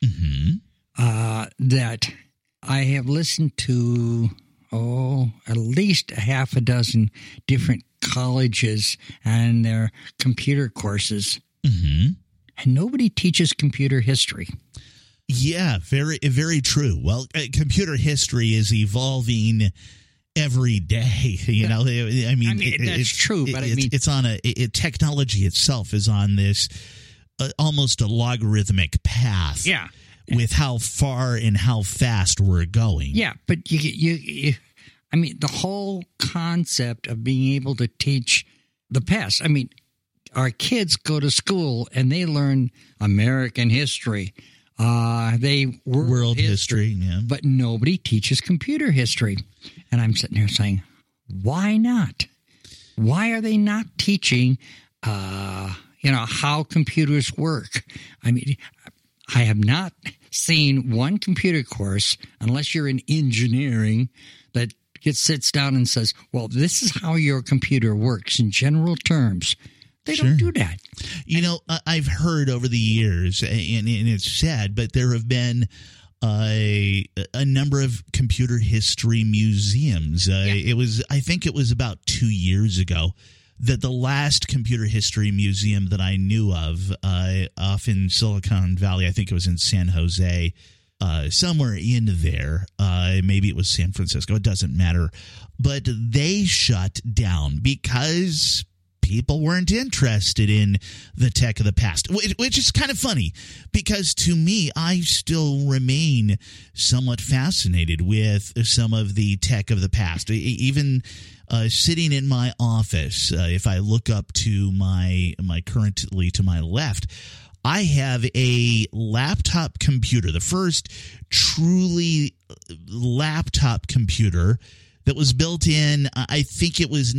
that I have listened to at least a half a dozen different colleges and their computer courses, and nobody teaches computer history. Yeah, very, very true. Well, computer history is evolving every day, you know. I mean that's true, but it's on technology itself is on this almost a logarithmic path. Yeah, with how far and how fast we're going. Yeah, but you I mean, the whole concept of being able to teach the past. I mean, our kids go to school and they learn American history. They world history, yeah. But nobody teaches computer history. And I'm sitting there saying, why not? Why are they not teaching, how computers work? I mean, I have not seen one computer course, unless you're in engineering, that sits down and says, well, this is how your computer works in general terms. They don't do that. I've heard over the years, and it's sad, but there have been a number of computer history museums. I think it was about 2 years ago that the last computer history museum that I knew of off in Silicon Valley, I think it was in San Jose, somewhere in there, maybe it was San Francisco, it doesn't matter, but they shut down because people weren't interested in the tech of the past, which is kind of funny because to me, I still remain somewhat fascinated with some of the tech of the past. Even sitting in my office, if I look up to my currently to my left, I have a laptop computer, the first truly laptop computer that was built in, I think it was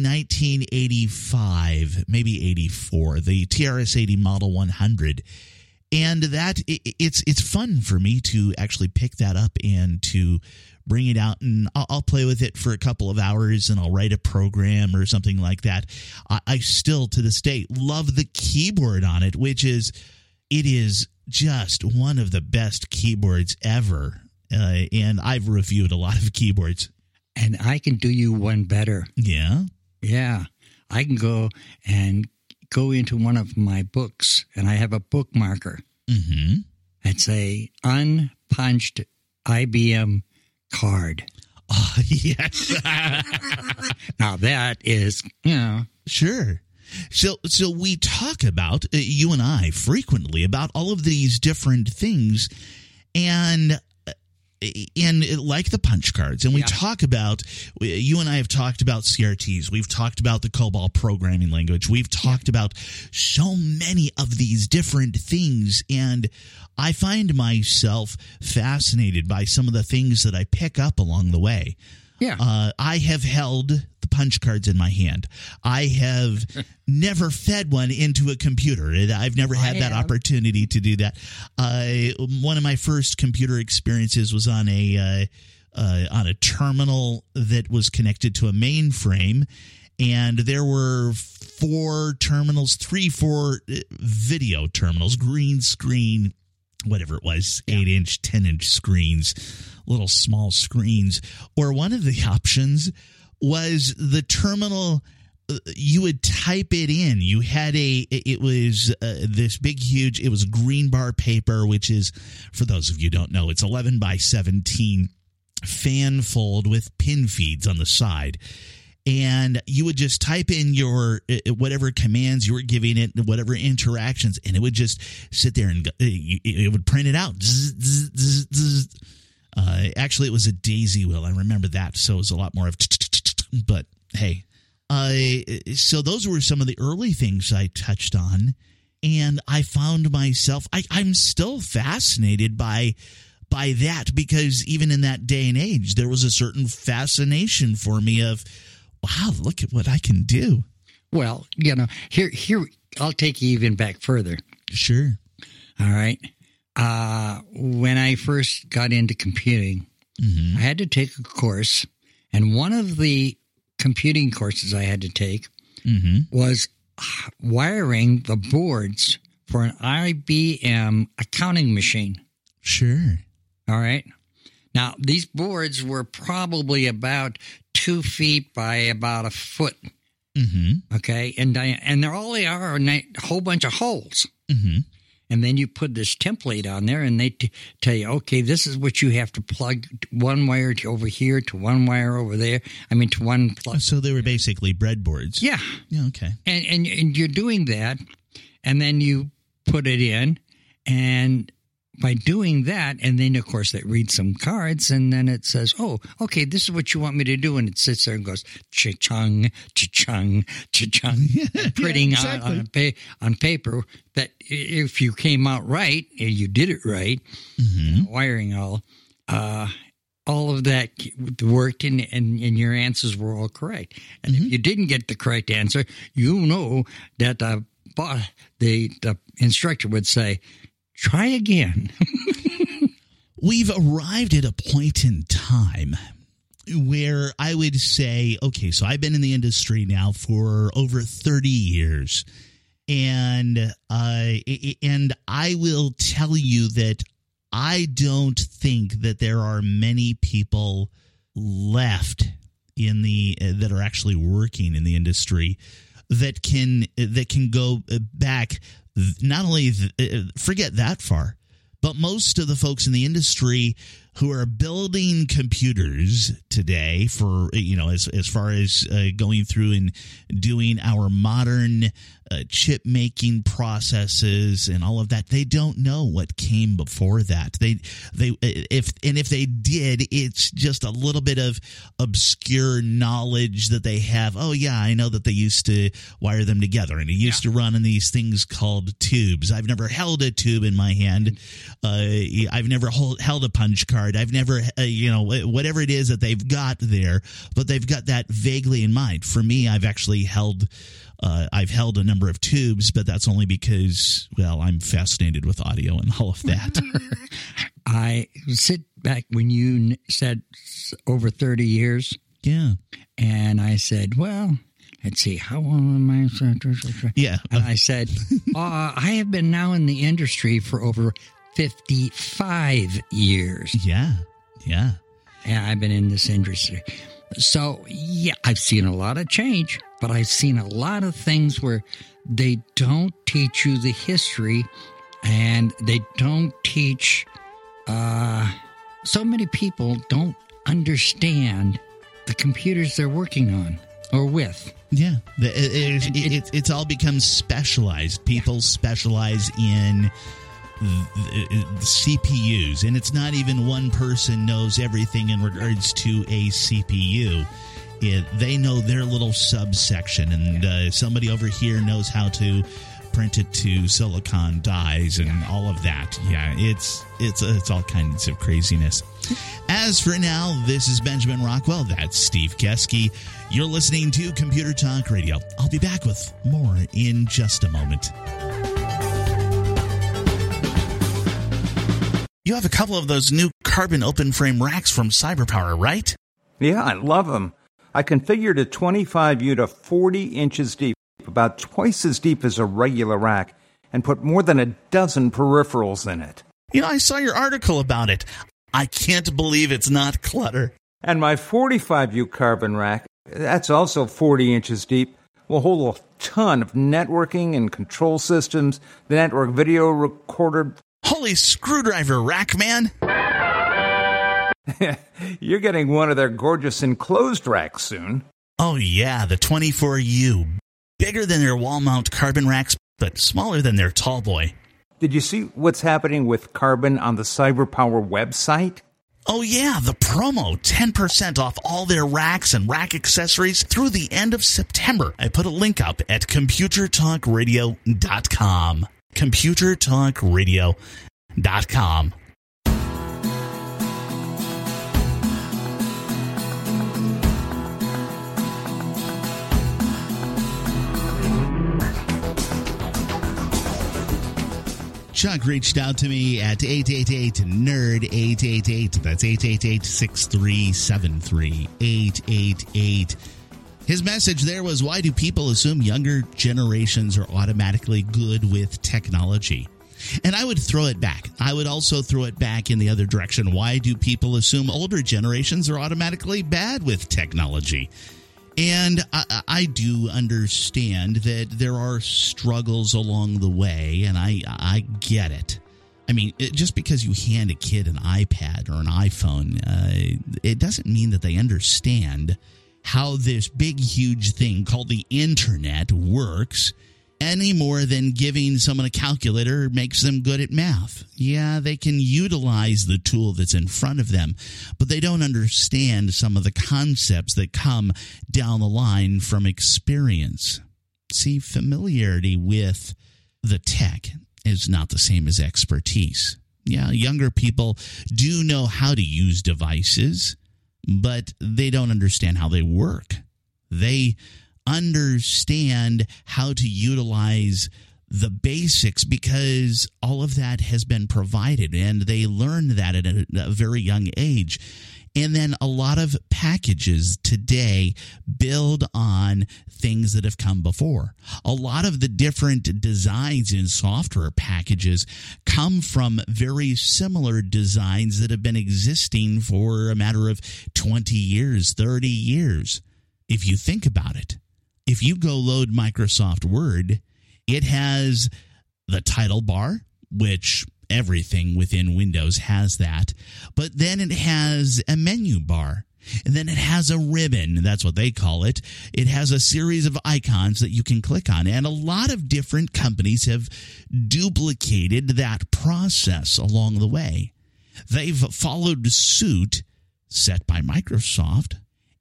1985, maybe 84, the TRS-80 Model 100. And that it's fun for me to actually pick that up and to bring it out, and I'll play with it for a couple of hours and I'll write a program or something like that. I still, to this day, love the keyboard on it, it is just one of the best keyboards ever. And I've reviewed a lot of keyboards. And I can do you one better. Yeah? Yeah. I can go into one of my books, and I have a bookmarker. Mm-hmm. It's a unpunched IBM card. Oh, yes. Now that is, Sure. So we talk about, you and I, frequently about all of these different things, and like the punch cards, and we talk about, you and I have talked about CRTs, we've talked about the COBOL programming language, we've talked about so many of these different things, and I find myself fascinated by some of the things that I pick up along the way. Yeah. I have held the punch cards in my hand. I have never fed one into a computer. I've never had that opportunity to do that. One of my first computer experiences was on a terminal that was connected to a mainframe, and there were 4 video terminals, green screen, whatever it was, 8-inch, 10-inch screens, little small screens. Or one of the options was the terminal, you would type it in. You had it was this big, huge, it was green bar paper, which is, for those of you who don't know, it's 11 by 17 fan fold with pin feeds on the side. And you would just type in your whatever commands you were giving it, whatever interactions, and it would just sit there and it would print it out. Actually, it was a daisy wheel. I remember that, so it was a lot more of. But hey, so those were some of the early things I touched on, and I found myself. I'm still fascinated by that, because even in that day and age, there was a certain fascination for me of, wow, look at what I can do. Well, here I'll take you even back further. Sure. All right. When I first got into computing, I had to take a course, and one of the computing courses I had to take was wiring the boards for an IBM accounting machine. Sure. All right. Now, these boards were probably about 2 feet by about a foot. Mm-hmm. Okay. And they're all they are a whole bunch of holes. Mm-hmm. And then you put this template on there, and they tell you, okay, this is what you have to plug one wire to over here to one wire over there. I mean, to one plug. So they were basically breadboards. Yeah. Yeah. Okay. And you're doing that, and then you put it in, and by doing that, and then, of course, they read some cards, and then it says, oh, okay, this is what you want me to do. And it sits there and goes, cha-chung, cha-chung, cha-chung, printing on paper that if you came out right, and you did it right, wiring all of that worked, and your answers were all correct. And if you didn't get the correct answer, you know that the instructor would say, try again. We've arrived at a point in time where I would say, okay, so I've been in the industry now for over 30 years. And I will tell you that I don't think that there are many people left in that are actually working in the industry that can go back. Not only forget that far, but most of the folks in the industry who are building computers today for, as far as going through and doing our modern chip making processes and all of that, they don't know what came before that. If they did, it's just a little bit of obscure knowledge that they have. Oh yeah, I know that they used to wire them together, and it used to run in these things called tubes. I've never held a tube in my hand. I've never held a punch card. I've never, whatever it is that they've got there, but they've got that vaguely in mind. For me, I've actually held a number of tubes, but that's only because, well, I'm fascinated with audio and all of that. I sit back when you said over 30 years. Yeah. And I said, well, let's see, how long am I? Yeah. And I said, I have been now in the industry for over 55 years. Yeah. Yeah. And I've been in this industry. So, yeah, I've seen a lot of change, but I've seen a lot of things where they don't teach you the history, and they don't teach, so many people don't understand the computers they're working on or with. Yeah. It's all become specialized. People specialize in CPUs, and it's not even one person knows everything in regards to a CPU. They know their little subsection, and somebody over here knows how to print it to silicon dies and all of that. Yeah, it's all kinds of craziness. As for now, this is Benjamin Rockwell. That's Steve Keski. You're listening to Computer Talk Radio. I'll be back with more in just a moment. You have a couple of those new carbon open frame racks from CyberPower, right? Yeah, I love them. I configured a 25U to 40 inches deep, about twice as deep as a regular rack, and put more than a dozen peripherals in it. I saw your article about it. I can't believe it's not clutter. And my 45U carbon rack, that's also 40 inches deep, will hold a ton of networking and control systems, the network video recorder. Holy screwdriver rack, man! You're getting one of their gorgeous enclosed racks soon. Oh yeah, the 24U. Bigger than their wall mount carbon racks, but smaller than their tall boy. Did you see what's happening with carbon on the CyberPower website? Oh yeah, the promo, 10% off all their racks and rack accessories through the end of September. I put a link up at computertalkradio.com. computertalkradio.com. Chuck reached out to me at 888-NERD, 888, that's 888-6373, 888. His message there was, why do people assume younger generations are automatically good with technology? And I would throw it back. I would also throw it back in the other direction. Why do people assume older generations are automatically bad with technology? And I do understand that there are struggles along the way, and I get it. I mean, just because you hand a kid an iPad or an iPhone, it doesn't mean that they understand how this big, huge thing called the internet works any more than giving someone a calculator makes them good at math. Yeah, they can utilize the tool that's in front of them, but they don't understand some of the concepts that come down the line from experience. See, familiarity with the tech is not the same as expertise. Yeah, younger people do know how to use devices, but they don't understand how they work. They understand how to utilize the basics because all of that has been provided, and they learn that at a very young age. And then a lot of packages today build on things that have come before. A lot of the different designs in software packages come from very similar designs that have been existing for a matter of 20 years, 30 years. If you think about it, if you go load Microsoft Word, it has the title bar, which everything within Windows has that. But then it has a menu bar. And then it has a ribbon. That's what they call it. It has a series of icons that you can click on. And a lot of different companies have duplicated that process along the way. They've followed suit set by Microsoft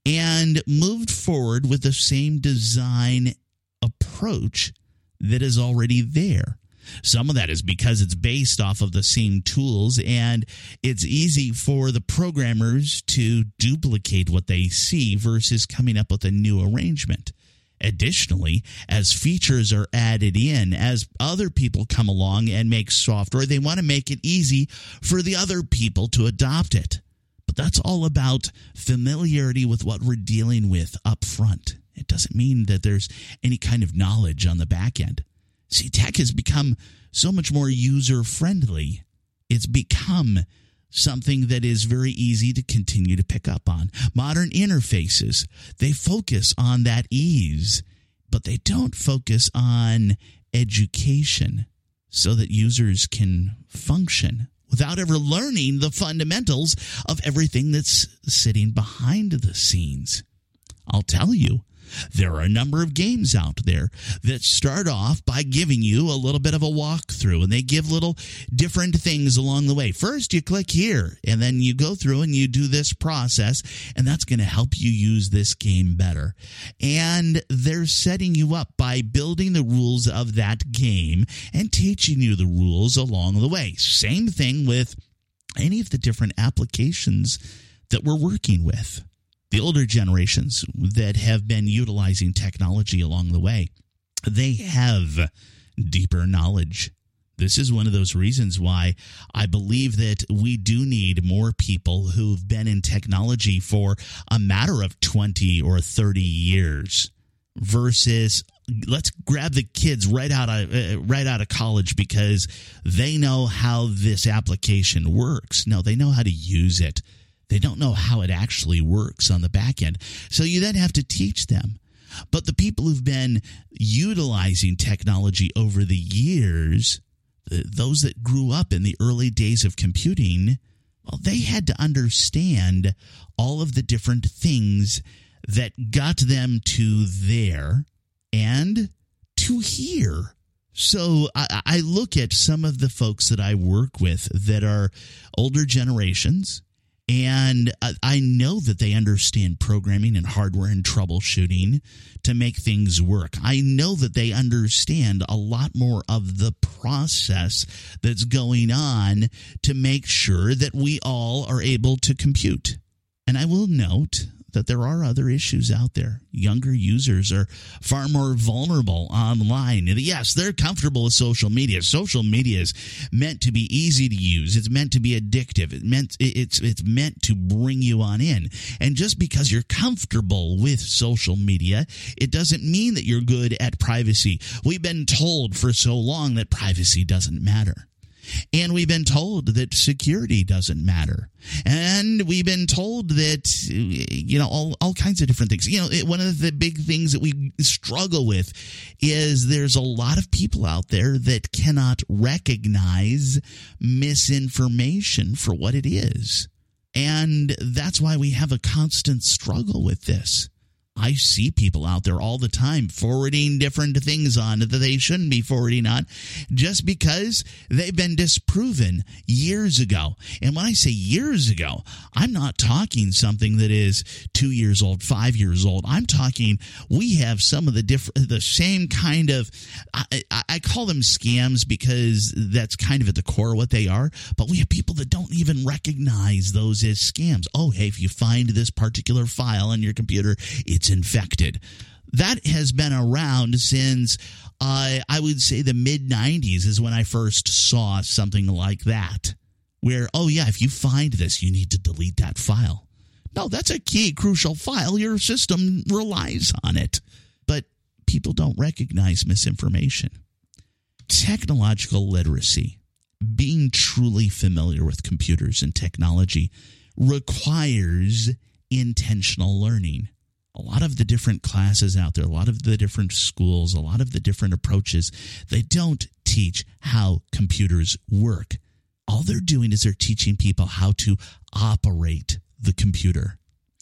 and moved forward with the same design approach that is already there. Some of that is because it's based off of the same tools, and it's easy for the programmers to duplicate what they see versus coming up with a new arrangement. Additionally, as features are added in, as other people come along and make software, they want to make it easy for the other people to adopt it. But that's all about familiarity with what we're dealing with up front. It doesn't mean that there's any kind of knowledge on the back end. See, tech has become so much more user-friendly. It's become something that is very easy to continue to pick up on. Modern interfaces, they focus on that ease, but they don't focus on education so that users can function without ever learning the fundamentals of everything that's sitting behind the scenes. I'll tell you, there are a number of games out there that start off by giving you a little bit of a walkthrough, and they give little different things along the way. First, you click here, and then you go through and you do this process, and that's going to help you use this game better. And they're setting you up by building the rules of that game and teaching you the rules along the way. Same thing with any of the different applications that we're working with. The older generations that have been utilizing technology along the way, they have deeper knowledge. This is one of those reasons why I believe that we do need more people who've been in technology for a matter of 20 or 30 years versus let's grab the kids right out of college because they know how this application works. No, they know how to use it. They don't know how it actually works on the back end. So you then have to teach them. But the people who've been utilizing technology over the years, those that grew up in the early days of computing, well, they had to understand all of the different things that got them to there and to here. So I look at some of the folks that I work with that are older generations, and I know that they understand programming and hardware and troubleshooting to make things work. I know that they understand a lot more of the process that's going on to make sure that we all are able to compute. And I will note that there are other issues out there. Younger users are far more vulnerable online. And yes, they're comfortable with social media. Social media is meant to be easy to use. It's meant to be addictive. It's meant to bring you on in. And just because you're comfortable with social media, it doesn't mean that you're good at privacy. We've been told for so long that privacy doesn't matter. And we've been told that security doesn't matter. And we've been told that, all kinds of different things. One of the big things that we struggle with is there's a lot of people out there that cannot recognize misinformation for what it is. And that's why we have a constant struggle with this. I see people out there all the time forwarding different things on that they shouldn't be forwarding on just because they've been disproven years ago. And when I say years ago, I'm not talking something that is 2 years old, 5 years old. I'm talking we have some of the same kind of, I call them scams because that's kind of at the core of what they are, but we have people that don't even recognize those as scams. Oh, hey, if you find this particular file on your computer, it's infected. That has been around since I would say the mid-90s is when I first saw something like that, where, oh yeah, if you find this, you need to delete that file. No, that's a key, crucial file. Your system relies on it. But people don't recognize misinformation. Technological literacy, being truly familiar with computers and technology, requires intentional learning. A lot of the different classes out there, a lot of the different schools, a lot of the different approaches, they don't teach how computers work. All they're doing is they're teaching people how to operate the computer.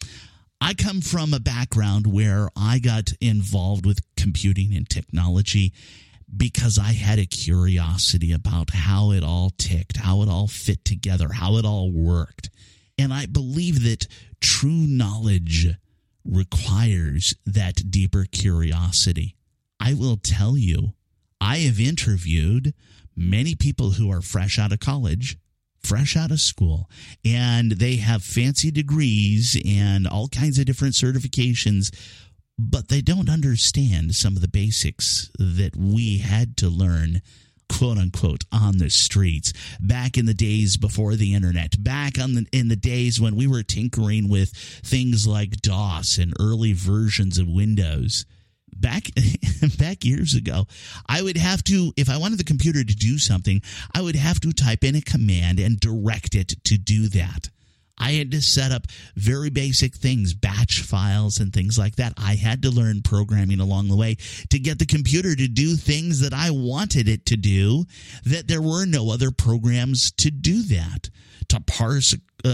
I come from a background where I got involved with computing and technology because I had a curiosity about how it all ticked, how it all fit together, how it all worked. And I believe that true knowledge requires that deeper curiosity. I will tell you, I have interviewed many people who are fresh out of college, fresh out of school, and they have fancy degrees and all kinds of different certifications, but they don't understand some of the basics that we had to learn, quote unquote, on the streets back in the days before the internet, back in the days when we were tinkering with things like DOS and early versions of Windows. Back years ago, I would have to, if I wanted the computer to do something, I would have to type in a command and direct it to do that. I had to set up very basic things, batch files and things like that. I had to learn programming along the way to get the computer to do things that I wanted it to do, that there were no other programs to do that, to parse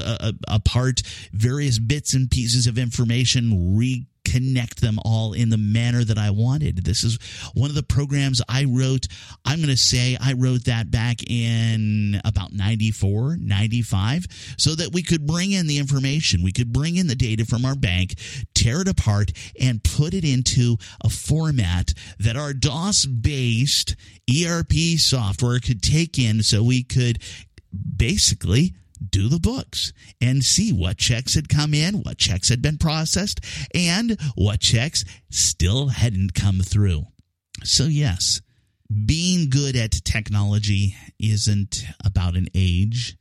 apart various bits and pieces of information, reconnect them all in the manner that I wanted. This is one of the programs I wrote. I'm going to say I wrote that back in about 94, 95, so that we could bring in the information. We could bring in the data from our bank, tear it apart, and put it into a format that our DOS-based ERP software could take in, so we could basically do the books and see what checks had come in, what checks had been processed, and what checks still hadn't come through. So yes, being good at technology isn't about an age.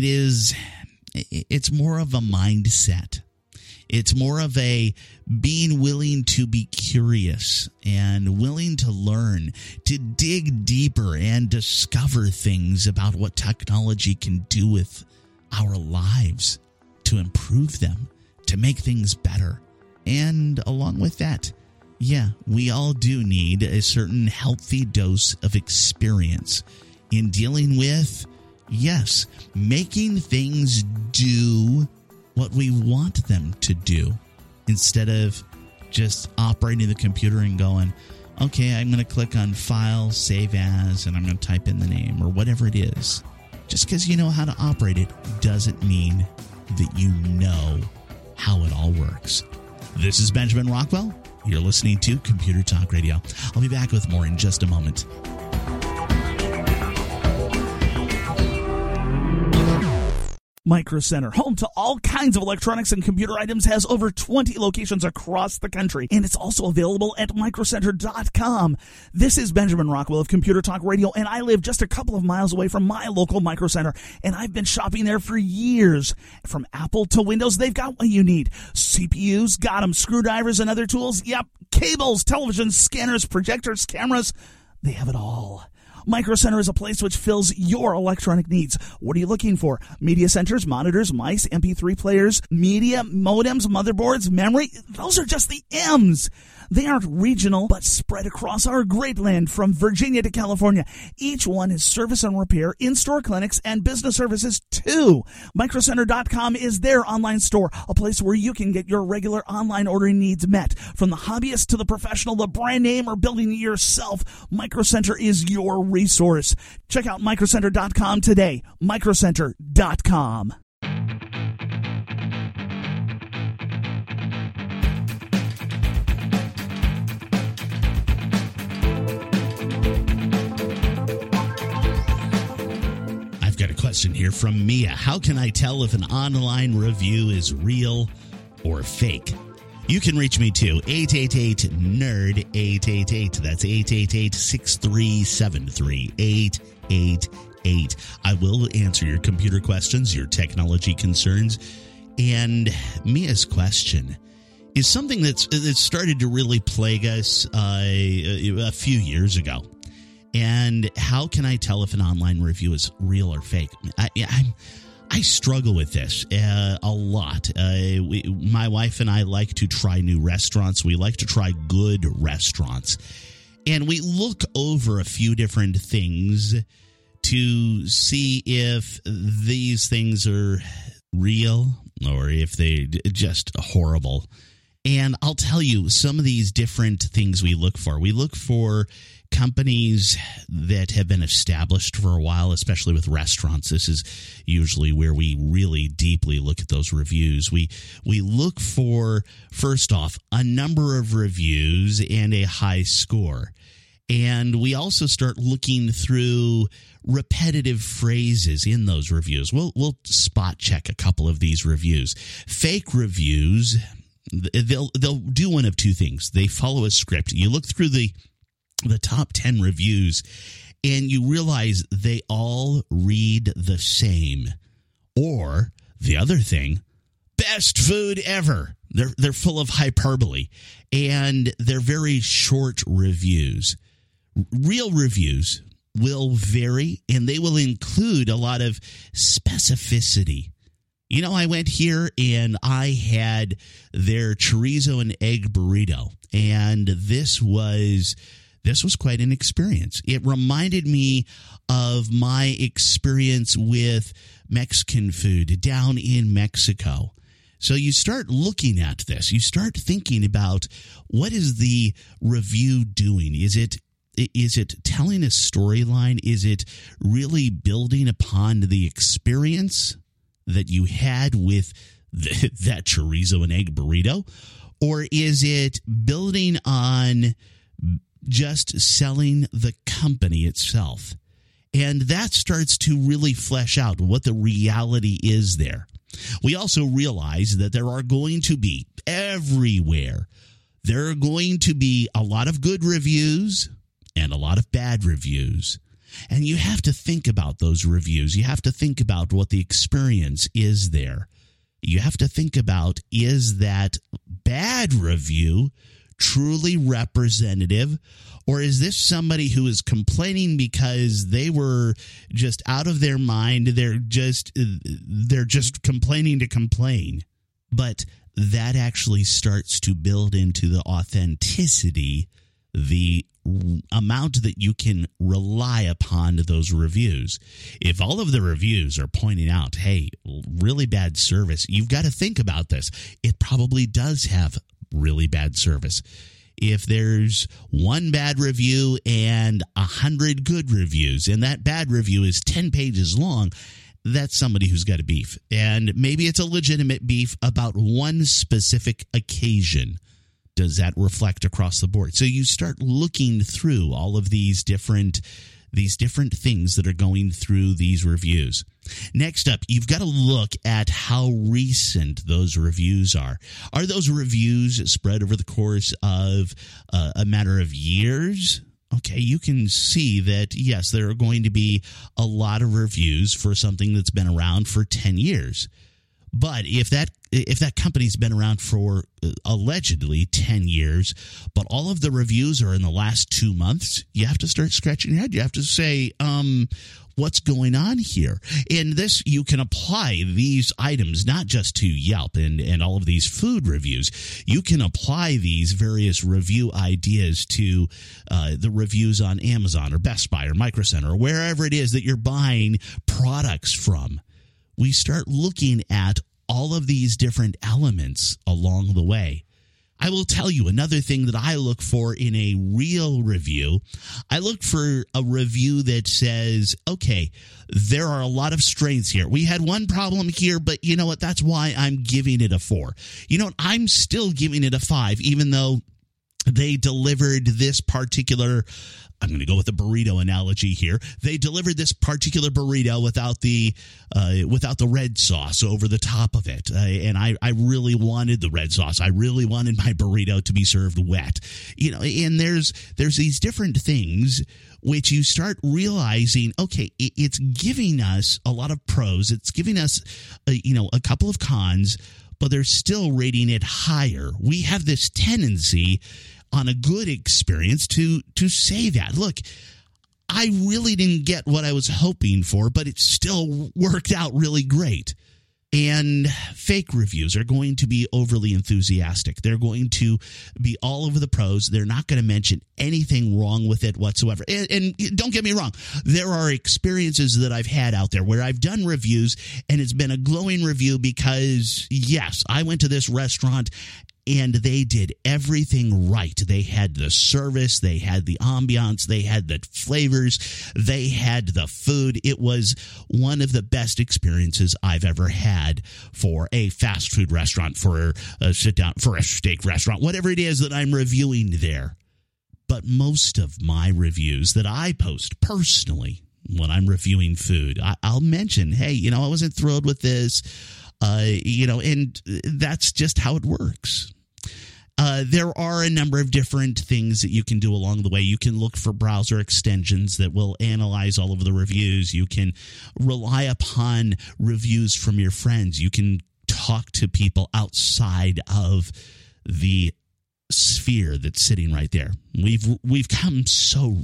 It's more of a mindset. It's more of a being willing to be curious and willing to learn, to dig deeper and discover things about what technology can do with our lives, to improve them, to make things better. And along with that, yeah, we all do need a certain healthy dose of experience in dealing with, yes, making things do what we want them to do, instead of just operating the computer and going, okay, I'm going to click on File, Save As, and I'm going to type in the name or whatever it is. Just because you know how to operate it doesn't mean that you know how it all works. This is Benjamin Rockwell. You're listening to Computer Talk Radio. I'll be back with more in just a moment. Micro Center, home to all kinds of electronics and computer items, has over 20 locations across the country, and it's also available at microcenter.com. This is Benjamin Rockwell of Computer Talk Radio, and I live just a couple of miles away from my local Micro Center, and I've been shopping there for years. From Apple to Windows, they've got what you need. CPUs, got them. Screwdrivers and other tools, yep. Cables, televisions, scanners, projectors, cameras, they have it all. Micro Center is a place which fills your electronic needs. What are you looking for? Media centers, monitors, mice, MP3 players, media, modems, motherboards, memory. Those are just the M's. They aren't regional, but spread across our great land from Virginia to California. Each one is service and repair, in-store clinics, and business services too. MicroCenter.com is their online store, a place where you can get your regular online ordering needs met. From the hobbyist to the professional, the brand name, or building it yourself, Micro Center is your resource. Check out MicroCenter.com today. MicroCenter.com. I've got a question here from Mia. How can I tell if an online review is real or fake? You can reach me too. 888-NERD-888. That's 888-6373-888. I will answer your computer questions, your technology concerns. And Mia's question is something that started to really plague us a few years ago. And how can I tell if an online review is real or fake? I struggle with this a lot. My wife and I like to try new restaurants. We like to try good restaurants. And we look over a few different things to see if these things are real or if they're just horrible. And I'll tell you some of these different things we look for. We look for companies that have been established for a while, especially with restaurants. This is usually where we really deeply look at those reviews. We look for, first off, a number of reviews and a high score. And we also start looking through repetitive phrases in those reviews. We'll spot check a couple of these reviews. Fake reviews, they'll do one of two things. They follow a script. You look through the top 10 reviews and you realize they all read the same. Or the other thing, best food ever. They're full of hyperbole and they're very short reviews. Real reviews will vary and they will include a lot of specificity. You know, I went here and I had their chorizo and egg burrito, and this was quite an experience. It reminded me of my experience with Mexican food down in Mexico. So you start looking at this. You start thinking about, what is the review doing? Is it telling a storyline? Is it really building upon the experience that you had with that chorizo and egg burrito? Or is it building on just selling the company itself? And that starts to really flesh out what the reality is there. We also realize that there are going to be everywhere, there are going to be a lot of good reviews and a lot of bad reviews. And you have to think about those reviews. You have to think about what the experience is there. You have to think about, is that bad review truly representative, or is this somebody who is complaining because they were just out of their mind? They're just complaining to complain. But that actually starts to build into the authenticity, the amount that you can rely upon those reviews. If all of the reviews are pointing out, hey, really bad service, you've got to think about this. It probably does have really bad service. If there's one bad review and 100 good reviews, and that bad review is 10 pages long, that's somebody who's got a beef. And maybe it's a legitimate beef about one specific occasion. Does that reflect across the board? So you start looking through all of these different things that are going through these reviews. Next up, you've got to look at how recent those reviews are. Are those reviews spread over the course of a matter of years? Okay, you can see that, yes, there are going to be a lot of reviews for something that's been around for 10 years. But if that company's been around for allegedly 10 years, but all of the reviews are in the last 2 months, you have to start scratching your head. You have to say, what's going on here? And this, you can apply these items not just to Yelp and all of these food reviews. You can apply these various review ideas to the reviews on Amazon or Best Buy or Micro Center or wherever it is that you're buying products from. We start looking at all of these different elements along the way. I will tell you another thing that I look for in a real review. I look for a review that says, okay, there are a lot of strengths here. We had one problem here, but you know what? That's why I'm giving it a 4. You know what? I'm still giving it a 5, even though they delivered this particular, I'm going to go with the burrito analogy here. They delivered this particular burrito without the red sauce over the top of it. And I really wanted the red sauce. I really wanted my burrito to be served wet. You know, and there's these different things which you start realizing, okay, it's giving us a lot of pros. It's giving us, a couple of cons, but they're still rating it higher. We have this tendency on a good experience to say that. Look, I really didn't get what I was hoping for, but it still worked out really great. And fake reviews are going to be overly enthusiastic. They're going to be all over the pros. They're not going to mention anything wrong with it whatsoever. And don't get me wrong. There are experiences that I've had out there where I've done reviews and it's been a glowing review because, yes, I went to this restaurant and they did everything right. They had the service, they had the ambiance, they had the flavors, they had the food. It was one of the best experiences I've ever had for a fast food restaurant, for a sit down, for a steak restaurant, whatever it is that I'm reviewing there. But most of my reviews that I post personally when I'm reviewing food, I'll mention, hey, I wasn't thrilled with this, and that's just how it works. There are a number of different things that you can do along the way. You can look for browser extensions that will analyze all of the reviews. You can rely upon reviews from your friends. You can talk to people outside of the sphere that's sitting right there. We've come so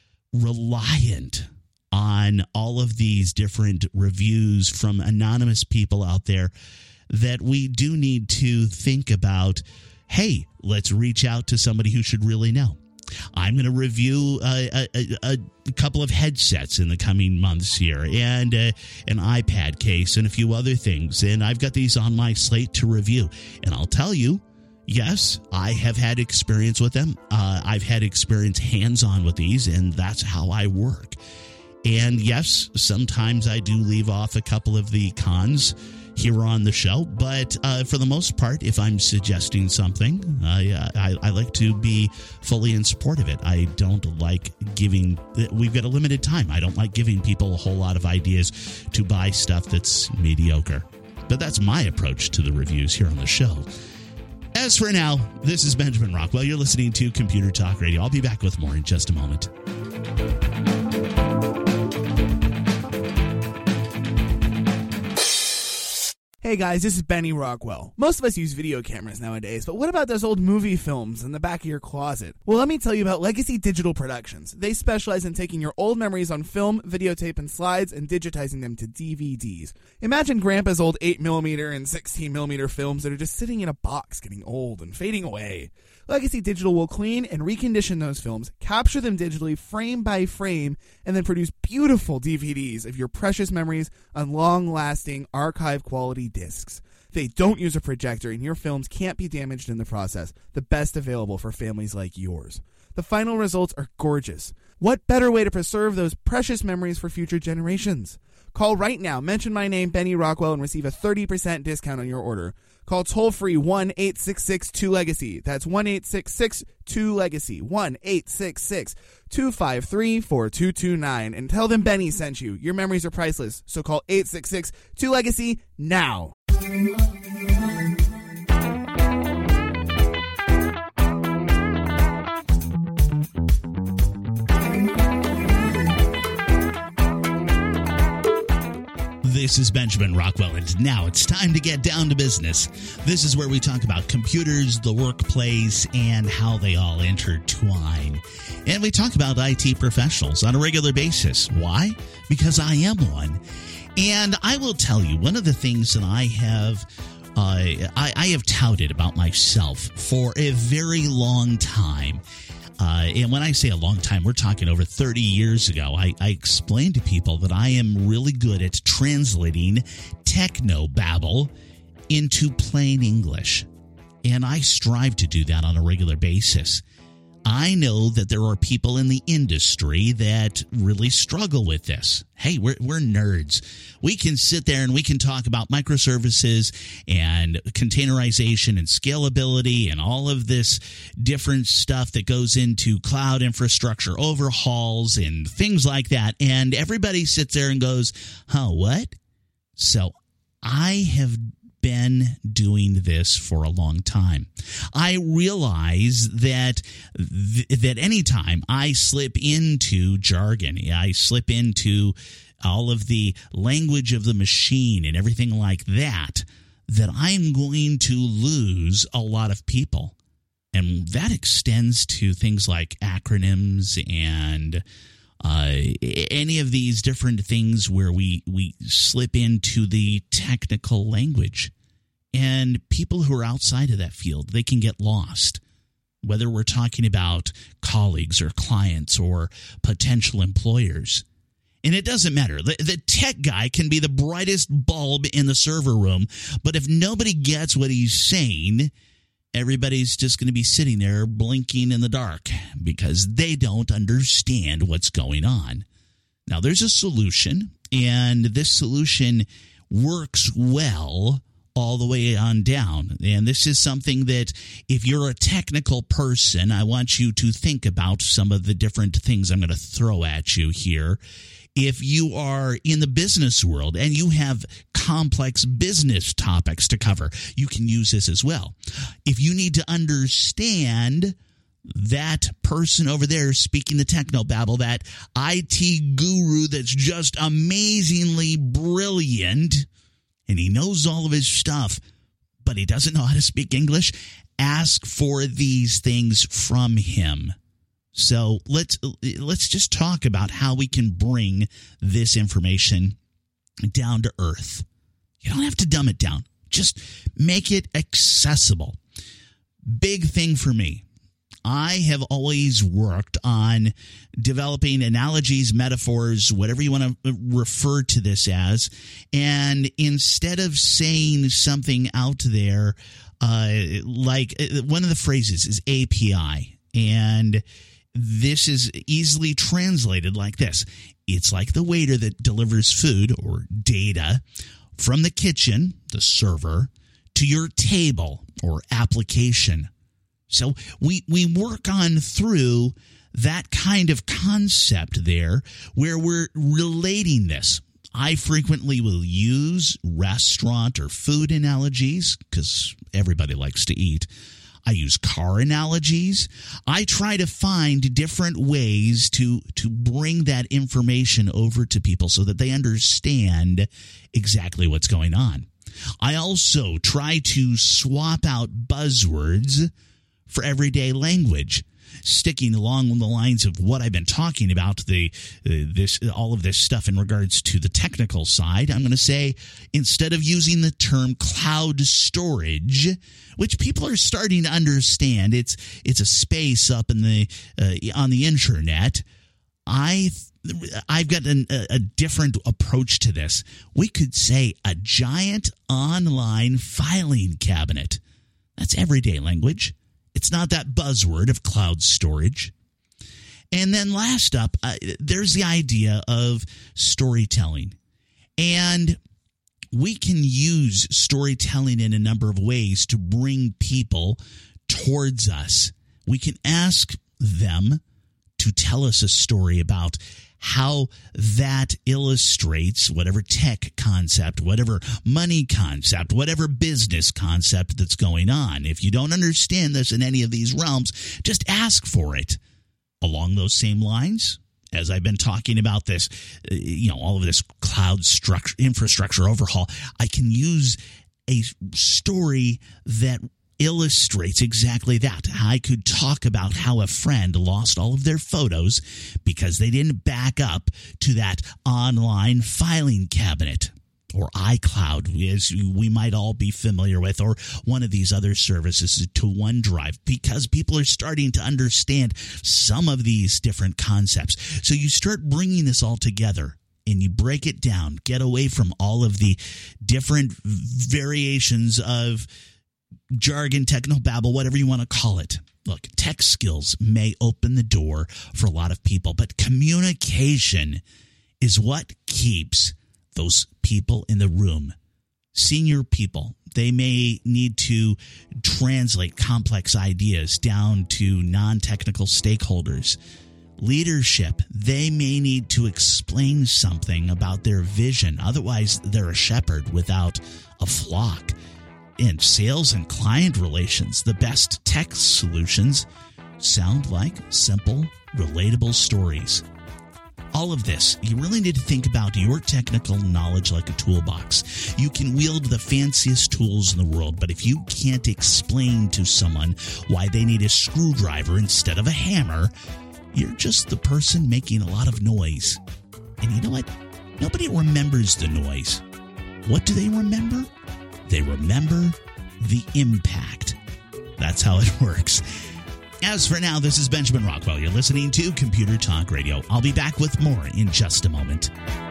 reliant on all of these different reviews from anonymous people out there that we do need to think about, hey, let's reach out to somebody who should really know. I'm going to review a couple of headsets in the coming months here and an iPad case and a few other things. And I've got these on my slate to review. And I'll tell you, yes, I have had experience with them. I've had experience hands-on with these, and that's how I work. And yes, sometimes I do leave off a couple of the cons here on the show, but for the most part, if I'm suggesting something, I like to be fully in support of it. I don't like giving, we've got a limited time. I don't like giving people a whole lot of ideas to buy stuff that's mediocre. But that's my approach to the reviews here on the show. As for now, this is Benjamin Rockwell. You're listening to Computer Talk Radio. I'll be back with more in just a moment. Hey guys, this is Benny Rockwell. Most of us use video cameras nowadays, but what about those old movie films in the back of your closet? Well, let me tell you about Legacy Digital Productions. They specialize in taking your old memories on film, videotape, and slides and digitizing them to DVDs. Imagine Grandpa's old 8mm and 16mm films that are just sitting in a box getting old and fading away. Legacy Digital will clean and recondition those films, capture them digitally frame by frame, and then produce beautiful DVDs of your precious memories on long-lasting, archive-quality discs. They don't use a projector, and your films can't be damaged in the process, the best available for families like yours. The final results are gorgeous. What better way to preserve those precious memories for future generations? Call right now, mention my name, Benny Rockwell, and receive a 30% discount on your order. Call toll-free 1-866-2-LEGACY. That's 1-866-2-LEGACY. 1-866-253-4229. And tell them Benny sent you. Your memories are priceless. So call 866-2-LEGACY now. This This is Benjamin Rockwell, and now it's time to get down to business. This is where we talk about computers, the workplace, and how they all intertwine. And we talk about IT professionals on a regular basis. Why? Because I am one. And I will tell you, one of the things that I have touted about myself for a very long time. And when I say a long time, we're talking over 30 years ago. I explained to people that I am really good at translating techno-babble into plain English. And I strive to do that on a regular basis. I know that there are people in the industry that really struggle with this. Hey, we're nerds. We can sit there and we can talk about microservices and containerization and scalability and all of this different stuff that goes into cloud infrastructure overhauls and things like that. And everybody sits there and goes, huh, what? So I have been doing this for a long time. I realize that anytime I slip into jargon, I slip into all of the language of the machine and everything like that, that I'm going to lose a lot of people. And that extends to things like acronyms and any of these different things where we slip into the technical language. And people who are outside of that field, they can get lost, whether we're talking about colleagues or clients or potential employers. And it doesn't matter. The tech guy can be the brightest bulb in the server room, but if nobody gets what he's saying, everybody's just going to be sitting there blinking in the dark because they don't understand what's going on. Now, there's a solution, and this solution works well all the way on down. And this is something that if you're a technical person, I want you to think about some of the different things I'm going to throw at you here. If you are in the business world and you have complex business topics to cover, you can use this as well. If you need to understand that person over there speaking the technobabble, that IT guru that's just amazingly brilliant, and he knows all of his stuff, but he doesn't know how to speak English, ask for these things from him. So let's just talk about how we can bring this information down to earth. You don't have to dumb it down. Just make it accessible. Big thing for me. I have always worked on developing analogies, metaphors, whatever you want to refer to this as. And instead of saying something out there, like one of the phrases is API. And this is easily translated like this. It's like the waiter that delivers food or data from the kitchen, the server, to your table or application. So we work on through that kind of concept there where we're relating this. I frequently will use restaurant or food analogies because everybody likes to eat. I use car analogies. I try to find different ways to bring that information over to people so that they understand exactly what's going on. I also try to swap out buzzwords for everyday language, sticking along the lines of what I've been talking about, all of this stuff in regards to the technical side. I'm going to say, instead of using the term cloud storage, which people are starting to understand, it's a space up in the on the internet. I've got a different approach to this. We could say a giant online filing cabinet. That's everyday language. It's not that buzzword of cloud storage. And then last up, there's the idea of storytelling. And we can use storytelling in a number of ways to bring people towards us. We can ask them to tell us a story about how that illustrates whatever tech concept, whatever money concept, whatever business concept that's going on. If you don't understand this in any of these realms, just ask for it. Along those same lines, as I've been talking about this, all of this cloud infrastructure overhaul, I can use a story that illustrates exactly that. I could talk about how a friend lost all of their photos because they didn't back up to that online filing cabinet, or iCloud, as we might all be familiar with, or one of these other services, to OneDrive, because people are starting to understand some of these different concepts. So you start bringing this all together and you break it down, get away from all of the different variations of jargon, technobabble, whatever you want to call it. Look, tech skills may open the door for a lot of people, but communication is what keeps those people in the room. Senior people, they may need to translate complex ideas down to non-technical stakeholders. Leadership, they may need to explain something about their vision. Otherwise, they're a shepherd without a flock. In sales and client relations, the best tech solutions sound like simple, relatable stories. All of this, you really need to think about your technical knowledge like a toolbox. You can wield the fanciest tools in the world, but if you can't explain to someone why they need a screwdriver instead of a hammer, you're just the person making a lot of noise. And you know what? Nobody remembers the noise. What do they remember? They remember the impact. That's how it works. As for now, this is Benjamin Rockwell. You're listening to Computer Talk Radio. I'll be back with more in just a moment.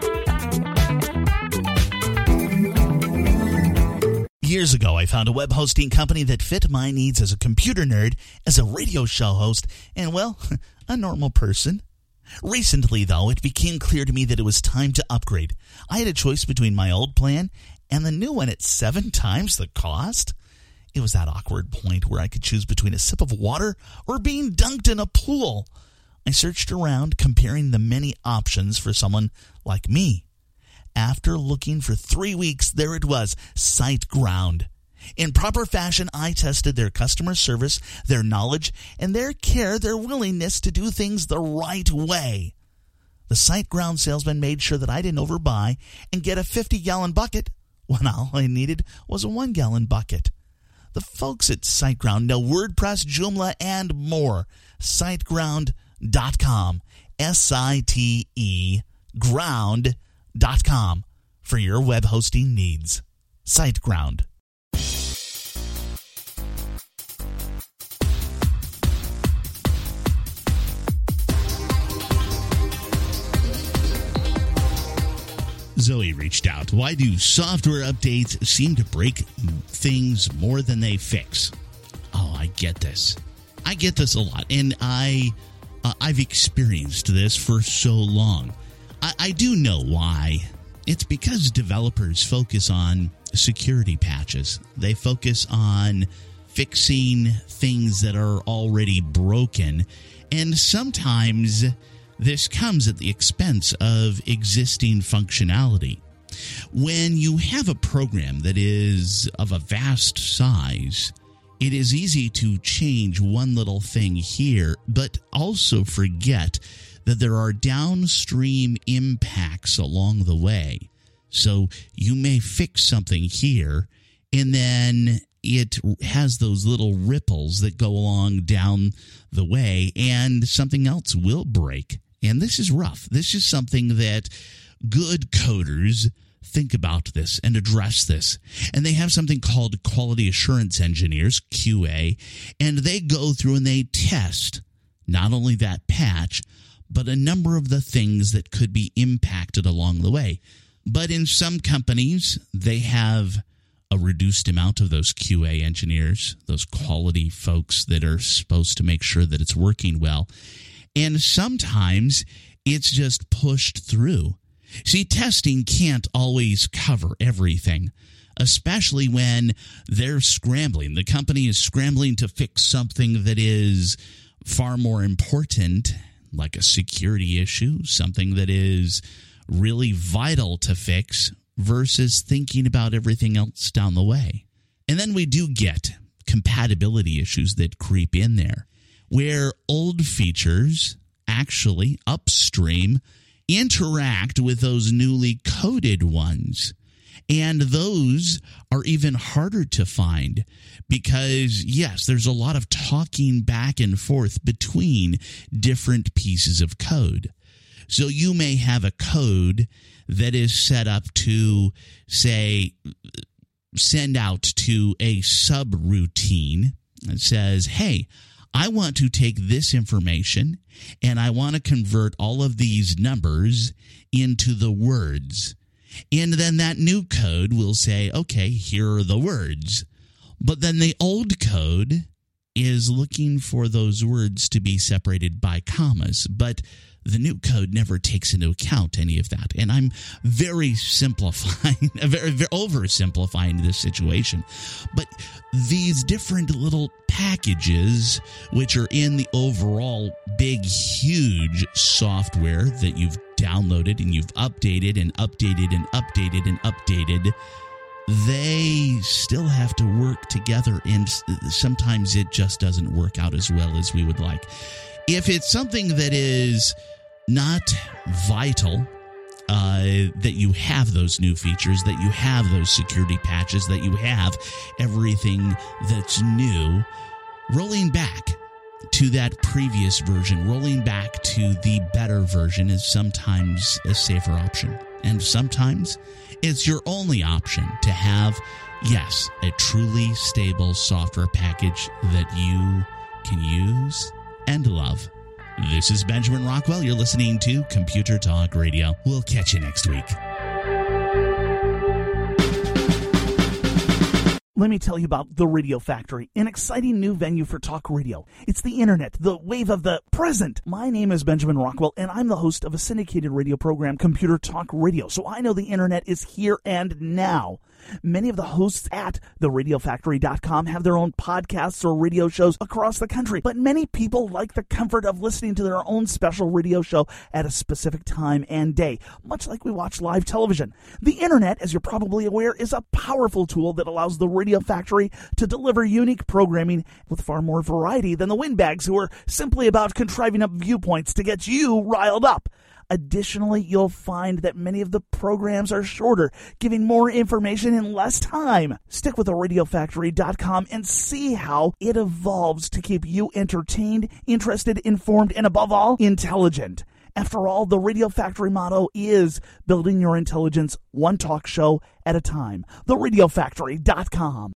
Years ago, I found a web hosting company that fit my needs as a computer nerd, as a radio show host, and, well, a normal person. Recently, though, it became clear to me that it was time to upgrade. I had a choice between my old plan and the new one at 7 times the cost. It was that awkward point where I could choose between a sip of water or being dunked in a pool. I searched around, comparing the many options for someone like me. After looking for 3 weeks, there it was, SiteGround. In proper fashion, I tested their customer service, their knowledge, and their care, their willingness to do things the right way. The SiteGround salesman made sure that I didn't overbuy and get a 50-gallon bucket when all I needed was a 1-gallon bucket. The folks at SiteGround know WordPress, Joomla, and more. SiteGround.com. SITE ground.com for your web hosting needs. SiteGround. Zoe reached out. Why do software updates seem to break things more than they fix? Oh, I get this. I get this a lot, and I've experienced this for so long. I do know why. It's because developers focus on security patches. They focus on fixing things that are already broken, and sometimes this comes at the expense of existing functionality. When you have a program that is of a vast size, it is easy to change one little thing here, but also forget that there are downstream impacts along the way. So you may fix something here, and then it has those little ripples that go along down the way, and something else will break. And this is rough. This is something that good coders think about this and address this. And they have something called quality assurance engineers, QA, and they go through and they test not only that patch, but a number of the things that could be impacted along the way. But in some companies, they have a reduced amount of those QA engineers, those quality folks that are supposed to make sure that it's working well. And sometimes it's just pushed through. See, testing can't always cover everything, especially when they're scrambling. The company is scrambling to fix something that is far more important, like a security issue, something that is really vital to fix, versus thinking about everything else down the way. And then we do get compatibility issues that creep in there, where old features actually upstream interact with those newly coded ones. And those are even harder to find because, yes, there's a lot of talking back and forth between different pieces of code. So you may have a code that is set up to, say, send out to a subroutine that says, hey, I want to take this information and I want to convert all of these numbers into the words. And then that new code will say, okay, here are the words. But then the old code is looking for those words to be separated by commas. But the new code never takes into account any of that. And I'm very simplifying, very oversimplifying this situation. But these different little packages, which are in the overall big, huge software that you've downloaded and you've updated and updated and updated and updated, they still have to work together. And sometimes it just doesn't work out as well as we would like. If it's something that is not vital, that you have those new features, that you have those security patches, that you have everything that's new, rolling back to that previous version, rolling back to the better version is sometimes a safer option. And sometimes it's your only option to have, yes, a truly stable software package that you can use and love. This is Benjamin Rockwell. You're listening to Computer Talk Radio. We'll catch you next week. Let me tell you about The Radio Factory, an exciting new venue for talk radio. It's the internet, the wave of the present. My name is Benjamin Rockwell, and I'm the host of a syndicated radio program, Computer Talk Radio, so I know the internet is here and now. Many of the hosts at theradiofactory.com have their own podcasts or radio shows across the country, but many people like the comfort of listening to their own special radio show at a specific time and day, much like we watch live television. The internet, as you're probably aware, is a powerful tool that allows the Radio Factory to deliver unique programming with far more variety than the windbags who are simply about contriving up viewpoints to get you riled up. Additionally, you'll find that many of the programs are shorter, giving more information in less time. Stick with theradiofactory.com and see how it evolves to keep you entertained, interested, informed, and above all, intelligent. After all, the Radio Factory motto is building your intelligence one talk show at a time. theradiofactory.com.